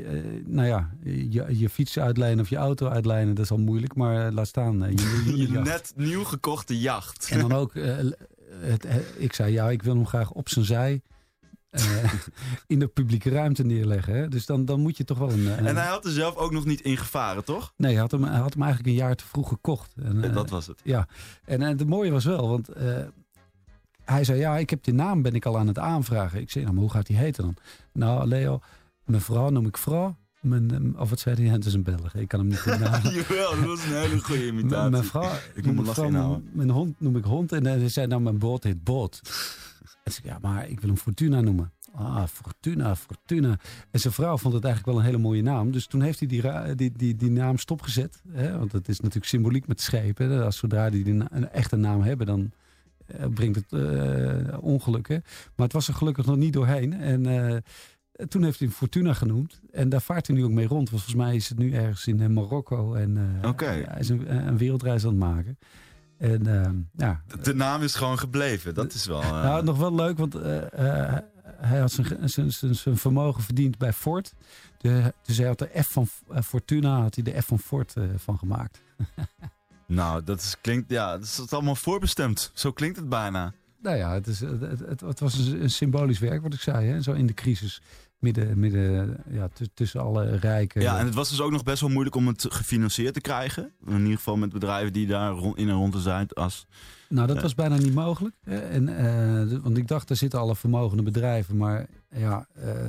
je fiets uitlijnen of je auto uitlijnen, dat is al moeilijk. Maar laat staan je net nieuw gekochte jacht. En dan ook, ik zei ja, ik wil hem graag op zijn zij in de publieke ruimte neerleggen. Hè? Dus dan moet je toch wel een... En hij had er zelf ook nog niet in gevaren, toch? Nee, hij had hem eigenlijk een jaar te vroeg gekocht. En, dat was het. Ja, en het mooie was wel, want... hij zei, ja, ik heb die naam, ben ik al aan het aanvragen. Ik zei, nou, maar hoe gaat die heten dan? Nou, Leo... Mijn vrouw noem ik vrouw. Of wat zei hij? Het is een Belg. Ik kan hem niet goed namen. Jawel, dat was een hele goede imitatie. Mijn vrouw, ik moet mijn inhouden. Mijn hond noem ik hond. En hij zei, nou, mijn boot heet boot. En zei, ja, maar ik wil hem Fortuna noemen. Fortuna. En zijn vrouw vond het eigenlijk wel een hele mooie naam. Dus toen heeft hij die naam stopgezet. Hè? Want het is natuurlijk symboliek met schepen. Als zodra die een echte naam hebben, dan brengt het ongeluk. Hè? Maar het was er gelukkig nog niet doorheen. En toen heeft hij hem Fortuna genoemd. En daar vaart hij nu ook mee rond. Want volgens mij is het nu ergens in Marokko. En hij is een wereldreis aan het maken. En, de naam is gewoon gebleven. Dat is wel... Nou, nog wel leuk, want hij had zijn vermogen verdiend bij Ford. Dus hij had de F van Fortuna, had hij de F van Ford van gemaakt. Nou, dat is allemaal voorbestemd. Zo klinkt het bijna. Nou ja, het was een symbolisch werk, wat ik zei. Hè? Zo in de crisis, midden tussen alle rijken. Ja, en het was dus ook nog best wel moeilijk om het gefinancierd te krijgen. In ieder geval met bedrijven die daar in en rond te zijn. Nou, dat was bijna niet mogelijk. Hè? Want ik dacht, er zitten alle vermogende bedrijven, maar ja...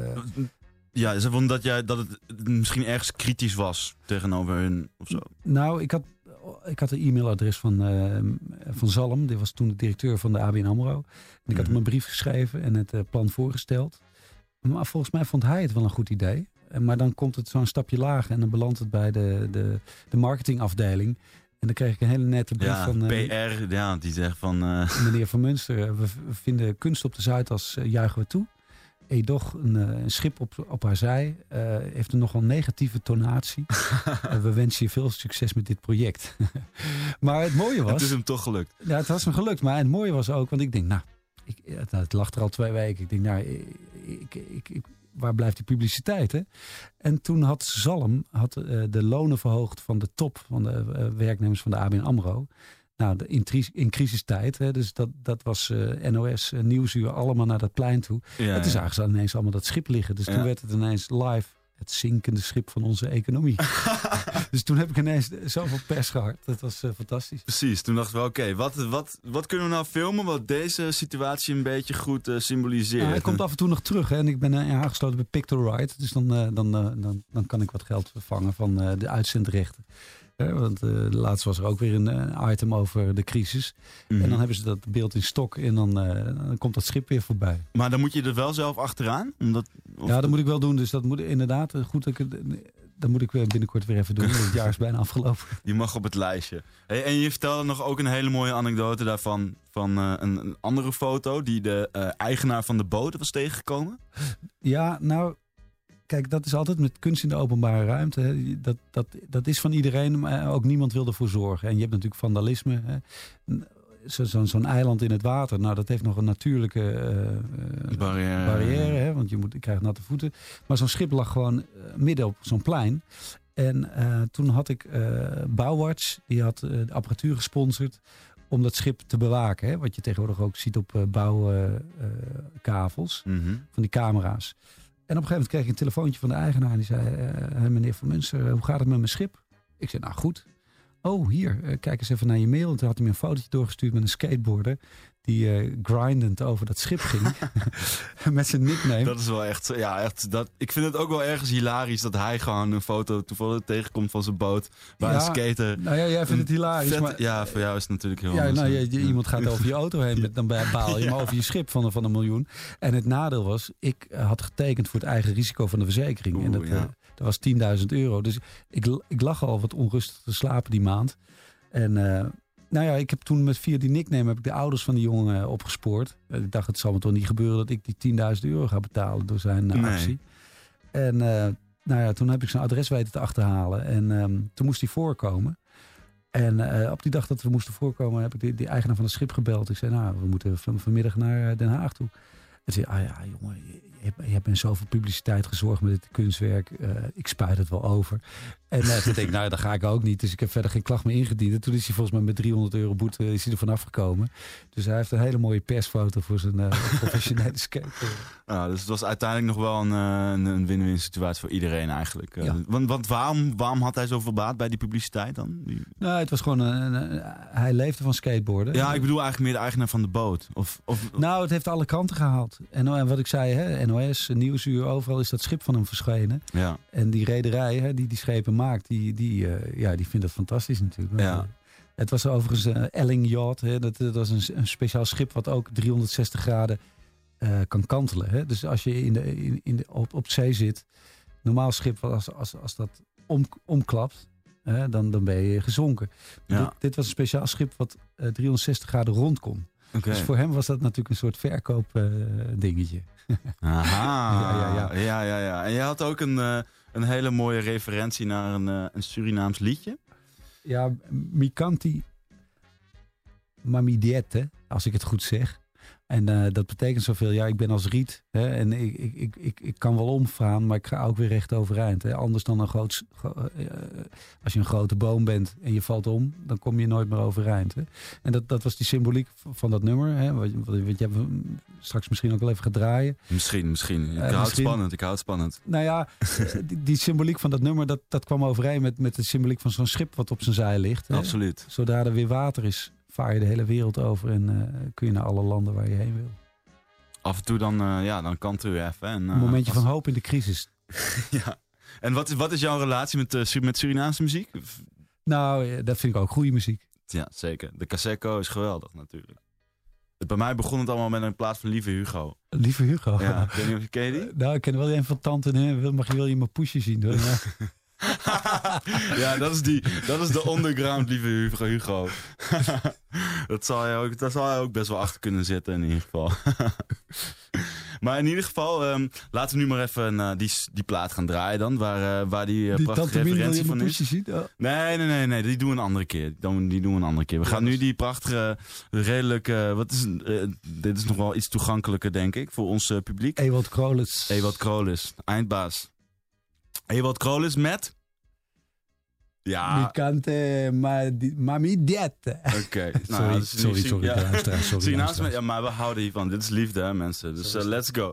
Ja, ze vonden dat het misschien ergens kritisch was tegenover hun of zo. Nou, ik had een e-mailadres van Zalm. Die was toen de directeur van de ABN AMRO. En ik had hem een brief geschreven en het plan voorgesteld. Maar volgens mij vond hij het wel een goed idee. Maar dan komt het zo'n stapje lager en dan belandt het bij de marketingafdeling. En dan kreeg ik een hele nette brief van... PR, die zegt van... Meneer Van Munster, we vinden kunst op de Zuidas juichen we toe. Edoch, een schip op haar zij, heeft een nogal negatieve tonatie. We wensen je veel succes met dit project. Maar het mooie was... Het is hem toch gelukt. Ja, het was hem gelukt. Maar het mooie was ook, want ik denk, het lag er al 2 weken. Ik denk, waar blijft die publiciteit? Hè? En toen had Zalm de lonen verhoogd van de top van de werknemers van de ABN AMRO. Nou, in crisistijd, hè, dus dat was NOS, Nieuwsuur, allemaal naar dat plein toe. Ja, en toen zagen ze ineens allemaal dat schip liggen. Dus toen werd het ineens live het zinkende schip van onze economie. Dus toen heb ik ineens zoveel pers gehad. Dat was fantastisch. Precies, toen dachten we, oké, wat kunnen we nou filmen wat deze situatie een beetje goed symboliseert? Hij komt af en toe nog terug. Hè, en ik ben aangesloten bij Pictorite. Dus dan kan ik wat geld vangen van de uitzendrechten. Want laatst was er ook weer een item over de crisis. En dan hebben ze dat beeld in stok en dan komt dat schip weer voorbij. Maar dan moet je er wel zelf achteraan? Ja, dat moet ik wel doen. Dus dat moet inderdaad goed. Dat moet ik binnenkort weer even doen. Het jaar is bijna afgelopen. Die mag op het lijstje. Hey, en je vertelde nog ook een hele mooie anekdote daarvan. Van een andere foto die de eigenaar van de boot was tegengekomen. Ja, nou... Kijk, dat is altijd met kunst in de openbare ruimte. Hè. Dat is van iedereen, maar ook niemand wil ervoor zorgen. En je hebt natuurlijk vandalisme. Hè. Zo'n eiland in het water, nou, dat heeft nog een natuurlijke barrière hè, want je krijgt natte voeten. Maar zo'n schip lag gewoon midden op zo'n plein. En toen had ik Bouwwatch, die had de apparatuur gesponsord om dat schip te bewaken. Hè, wat je tegenwoordig ook ziet op bouwkavels, van die camera's. En op een gegeven moment kreeg ik een telefoontje van de eigenaar. En die zei, meneer Van Munster, hoe gaat het met mijn schip? Ik zei, nou goed. Oh, hier, kijk eens even naar je mail. En toen had hij me een fotootje doorgestuurd met een skateboarder. Die grindend over dat schip ging. Met zijn nickname. Dat is wel echt, ik vind het ook wel ergens hilarisch dat hij gewoon een foto toevallig tegenkomt van zijn boot. Waar een skater... Nou ja, jij vindt het hilarisch. Maar, ja, voor jou is het natuurlijk heel anders. Nou, iemand gaat over je auto heen, dan baal je maar over je schip van $1 miljoen. En het nadeel was, ik had getekend voor het eigen risico van de verzekering. En dat was €10.000. Dus ik lag al wat onrustig te slapen die maand. En... Nou ja, ik heb toen via die nickname heb ik de ouders van die jongen opgespoord. Ik dacht, het zal me toch niet gebeuren dat ik die €10.000 ga betalen door zijn actie. En nou ja, toen heb ik zijn adres weten te achterhalen. En toen moest hij voorkomen. En op die dag dat we moesten voorkomen heb ik die eigenaar van het schip gebeld. Ik zei, nou, we moeten vanmiddag naar Den Haag toe. En zei, ja jongen, je hebt met zoveel publiciteit gezorgd met dit kunstwerk. Ik spuit het wel over. En toen denk ik, nou, dat ga ik ook niet. Dus ik heb verder geen klacht meer ingediend. En toen is hij volgens mij met €300 boete is hij er vanaf gekomen. Dus hij heeft een hele mooie persfoto voor zijn professionele skate. Nou, dus het was uiteindelijk nog wel een win-win situatie voor iedereen eigenlijk. Ja. Want waarom had hij zoveel baat bij die publiciteit dan? Nou, het was gewoon hij leefde van skateboarden. Ja, ik bedoel eigenlijk meer de eigenaar van de boot. Nou, het heeft alle kanten gehaald. En wat ik zei, hè, NOS, Nieuwsuur, overal is dat schip van hem verschenen. Ja. En die rederij, hè, die schepen maakt, die vindt dat fantastisch natuurlijk. Ja. Het was overigens Elling Yacht. Hè, dat was een speciaal schip wat ook 360 graden kan kantelen. Hè? Dus als je op zee zit, normaal schip, als dat omklapt, dan ben je gezonken. Ja. Dit was een speciaal schip wat 360 graden rond kon. Okay. Dus voor hem was dat natuurlijk een soort verkoopdingetje. Aha. Ja. En je had ook een hele mooie referentie naar een Surinaams liedje. Ja, Mikanti Mamidiette, als ik het goed zeg. En dat betekent zoveel. Ja, ik ben als riet. Hè, en ik kan wel omvaan, maar ik ga ook weer recht overeind. Hè. Anders dan als je een grote boom bent en je valt om, dan kom je nooit meer overeind. Hè. En dat was die symboliek van dat nummer. Hè, wat je straks misschien ook wel even gaat draaien. Misschien. Ik hou het spannend. Nou ja, die symboliek van dat nummer, dat kwam overeen met de symboliek van zo'n schip wat op zijn zij ligt. Hè. Absoluut. Zodra er weer water is, vaar je de hele wereld over en kun je naar alle landen waar je heen wil. Af en toe dan kantelen we even. En, een momentje van hoop in de crisis. Ja. En wat is jouw relatie met Surinaamse muziek? Nou, dat vind ik ook goede muziek. Ja, zeker. De Caseco is geweldig natuurlijk. Bij mij begon het allemaal met een plaat van Lieve Hugo. Lieve Hugo? Ja, ik weet niet of je ken die? Nou, ik ken wel een van Tante, wil je mijn poesje zien? Hoor. Ja, dat is de underground Lieve Hugo. Daar zal hij ook best wel achter kunnen zitten in ieder geval. Maar in ieder geval, laten we nu maar even die plaat gaan draaien dan. Waar die prachtige referentie van is. Zien? Oh. Nee, die doen we een andere keer. We gaan nu die prachtige, redelijk... dit is nog wel iets toegankelijker, denk ik, voor ons publiek. Ewald Krolis, eindbaas. Ewald Krolis met... Ja. Mikante Mamidiette. Oké. Sorry. Surinaams, ja, maar we houden hiervan. Dit is liefde, hè, mensen. Dus let's go.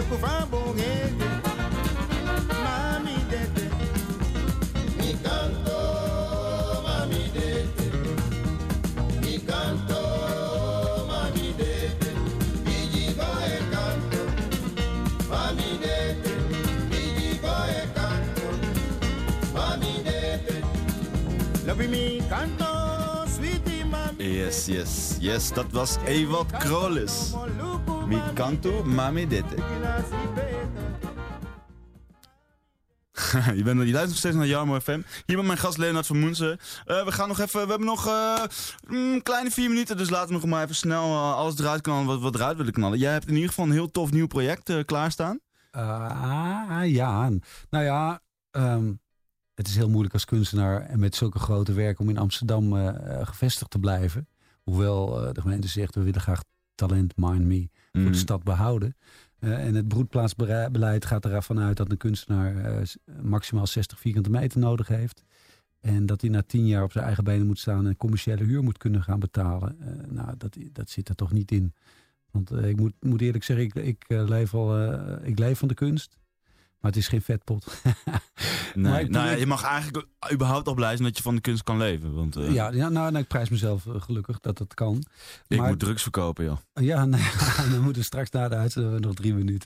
kufa bongete. Mami dete. Mi canto, mami dete. Mi canto, mami dete. Biji boy canto, mami dete. Biji boy canto, mami dete. Love me canto, sweetie mami. Yes, dat was Ewald Krolis. Mi canto, mami dete. Je luistert nog steeds naar Jarmo FM. Hier met mijn gast Leonard van Moensen. We hebben nog kleine 4 minuten, dus laten we nog maar even snel alles eruit knallen wat eruit willen knallen. Jij hebt in ieder geval een heel tof nieuw project klaarstaan. Ja, nou ja, het is heel moeilijk als kunstenaar en met zulke grote werken om in Amsterdam gevestigd te blijven. Hoewel de gemeente zegt, we willen graag talent, mind me, voor de stad behouden. En het broedplaatsbeleid gaat ervan uit dat een kunstenaar maximaal 60 vierkante meter nodig heeft. En dat hij na 10 jaar op zijn eigen benen moet staan en commerciële huur moet kunnen gaan betalen. Nou, dat zit er toch niet in. Want ik moet eerlijk zeggen, ik leef van de kunst. Maar het is geen vetpot. Nee, je mag eigenlijk überhaupt al blij zijn dat je van de kunst kan leven. Want, ik prijs mezelf gelukkig dat dat kan. Ik moet drugs verkopen, joh. Ja, dan moeten we straks na de uitzending nog 3 minuten.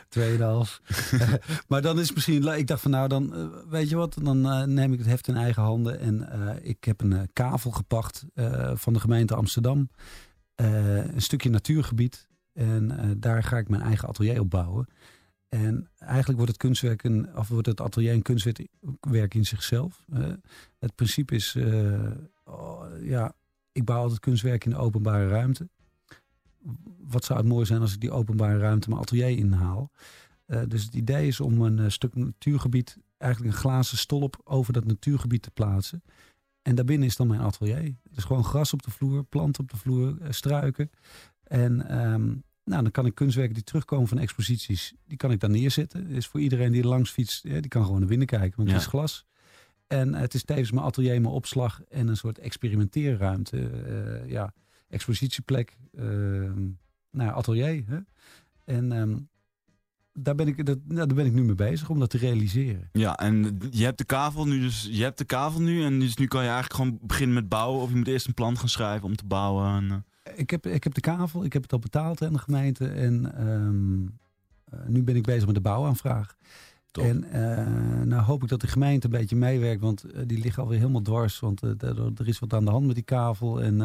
2,5. Maar dan is misschien... Ik dacht van weet je wat? Dan neem ik het heft in eigen handen. En ik heb een kavel gepacht van de gemeente Amsterdam. Een stukje natuurgebied. En daar ga ik mijn eigen atelier op bouwen. En eigenlijk wordt het atelier een kunstwerk in zichzelf. Het principe is, ik bouw altijd kunstwerk in de openbare ruimte. Wat zou het mooi zijn als ik die openbare ruimte mijn atelier inhaal. Dus het idee is om een stuk natuurgebied, eigenlijk een glazen stolp over dat natuurgebied te plaatsen. En daarbinnen is dan mijn atelier. Dus gewoon gras op de vloer, planten op de vloer, struiken. En dan kan ik kunstwerken die terugkomen van exposities, die kan ik dan neerzetten. Dus voor iedereen die er langs fietst, die kan gewoon naar binnen kijken, want het is glas. En het is tevens mijn atelier, mijn opslag en een soort experimenteerruimte. Expositieplek, atelier. Hè? En daar ben ik nu mee bezig om dat te realiseren. Ja, en je hebt de kavel nu, en dus nu kan je eigenlijk gewoon beginnen met bouwen, of je moet eerst een plan gaan schrijven om te bouwen. En, Ik heb de kavel, ik heb het al betaald aan de gemeente. En nu ben ik bezig met de bouwaanvraag. Top. En nou hoop ik dat de gemeente een beetje meewerkt. Want die liggen alweer helemaal dwars. Want er is wat aan de hand met die kavel. En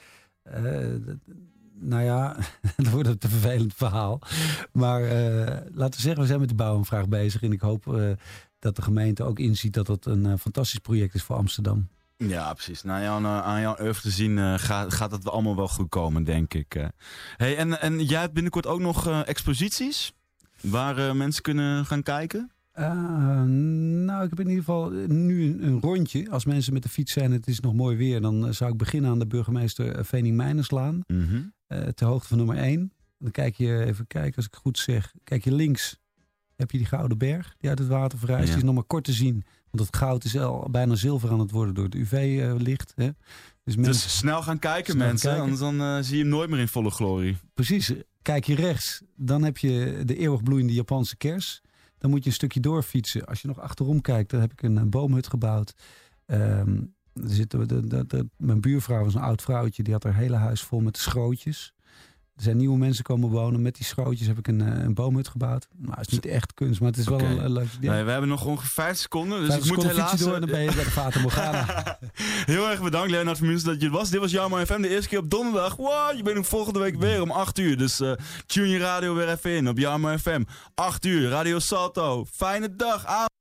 dan wordt het een vervelend verhaal. Maar laten we zeggen, we zijn met de bouwaanvraag bezig. En ik hoop dat de gemeente ook inziet dat het een fantastisch project is voor Amsterdam. Ja, precies. Aan jouw oeuvre te zien gaat het allemaal wel goed komen, denk ik. Hey, en jij hebt binnenkort ook nog exposities waar mensen kunnen gaan kijken? Ik heb in ieder geval nu een rondje. Als mensen met de fiets zijn en het is nog mooi weer, dan zou ik beginnen aan de burgemeester Vening-Meinerslaan. Mm-hmm. Ter hoogte van nummer 1. Dan kijk je, even kijken als ik het goed zeg, kijk je links. Heb je die Gouden Berg die uit het water verrijst. Ja. Die is nog maar kort te zien. Want het goud is al bijna zilver aan het worden door het UV-licht. Dus snel gaan kijken, mensen. Anders dan zie je hem nooit meer in volle glorie. Precies. Kijk je rechts, dan heb je de eeuwig bloeiende Japanse kers. Dan moet je een stukje doorfietsen. Als je nog achterom kijkt, dan heb ik een boomhut gebouwd. Mijn buurvrouw was een oud vrouwtje. Die had haar hele huis vol met schrootjes. Er zijn nieuwe mensen komen wonen. Met die schrootjes heb ik een boomhut gebouwd. Nou, het is niet echt kunst, maar het is wel een leuk idee. Nee, we hebben nog ongeveer 5 seconden. Dus ik moet helaas door, dan ben je bij de Fata Morgana. Heel erg bedankt, Leonard van Moensen, dat je het was. Dit was Jarmo FM, de eerste keer op donderdag. Wow, je bent ook volgende week weer om 8 uur. Dus tune je radio weer even in op Jarmo FM. 8 uur, Radio Salto. Fijne dag, avond.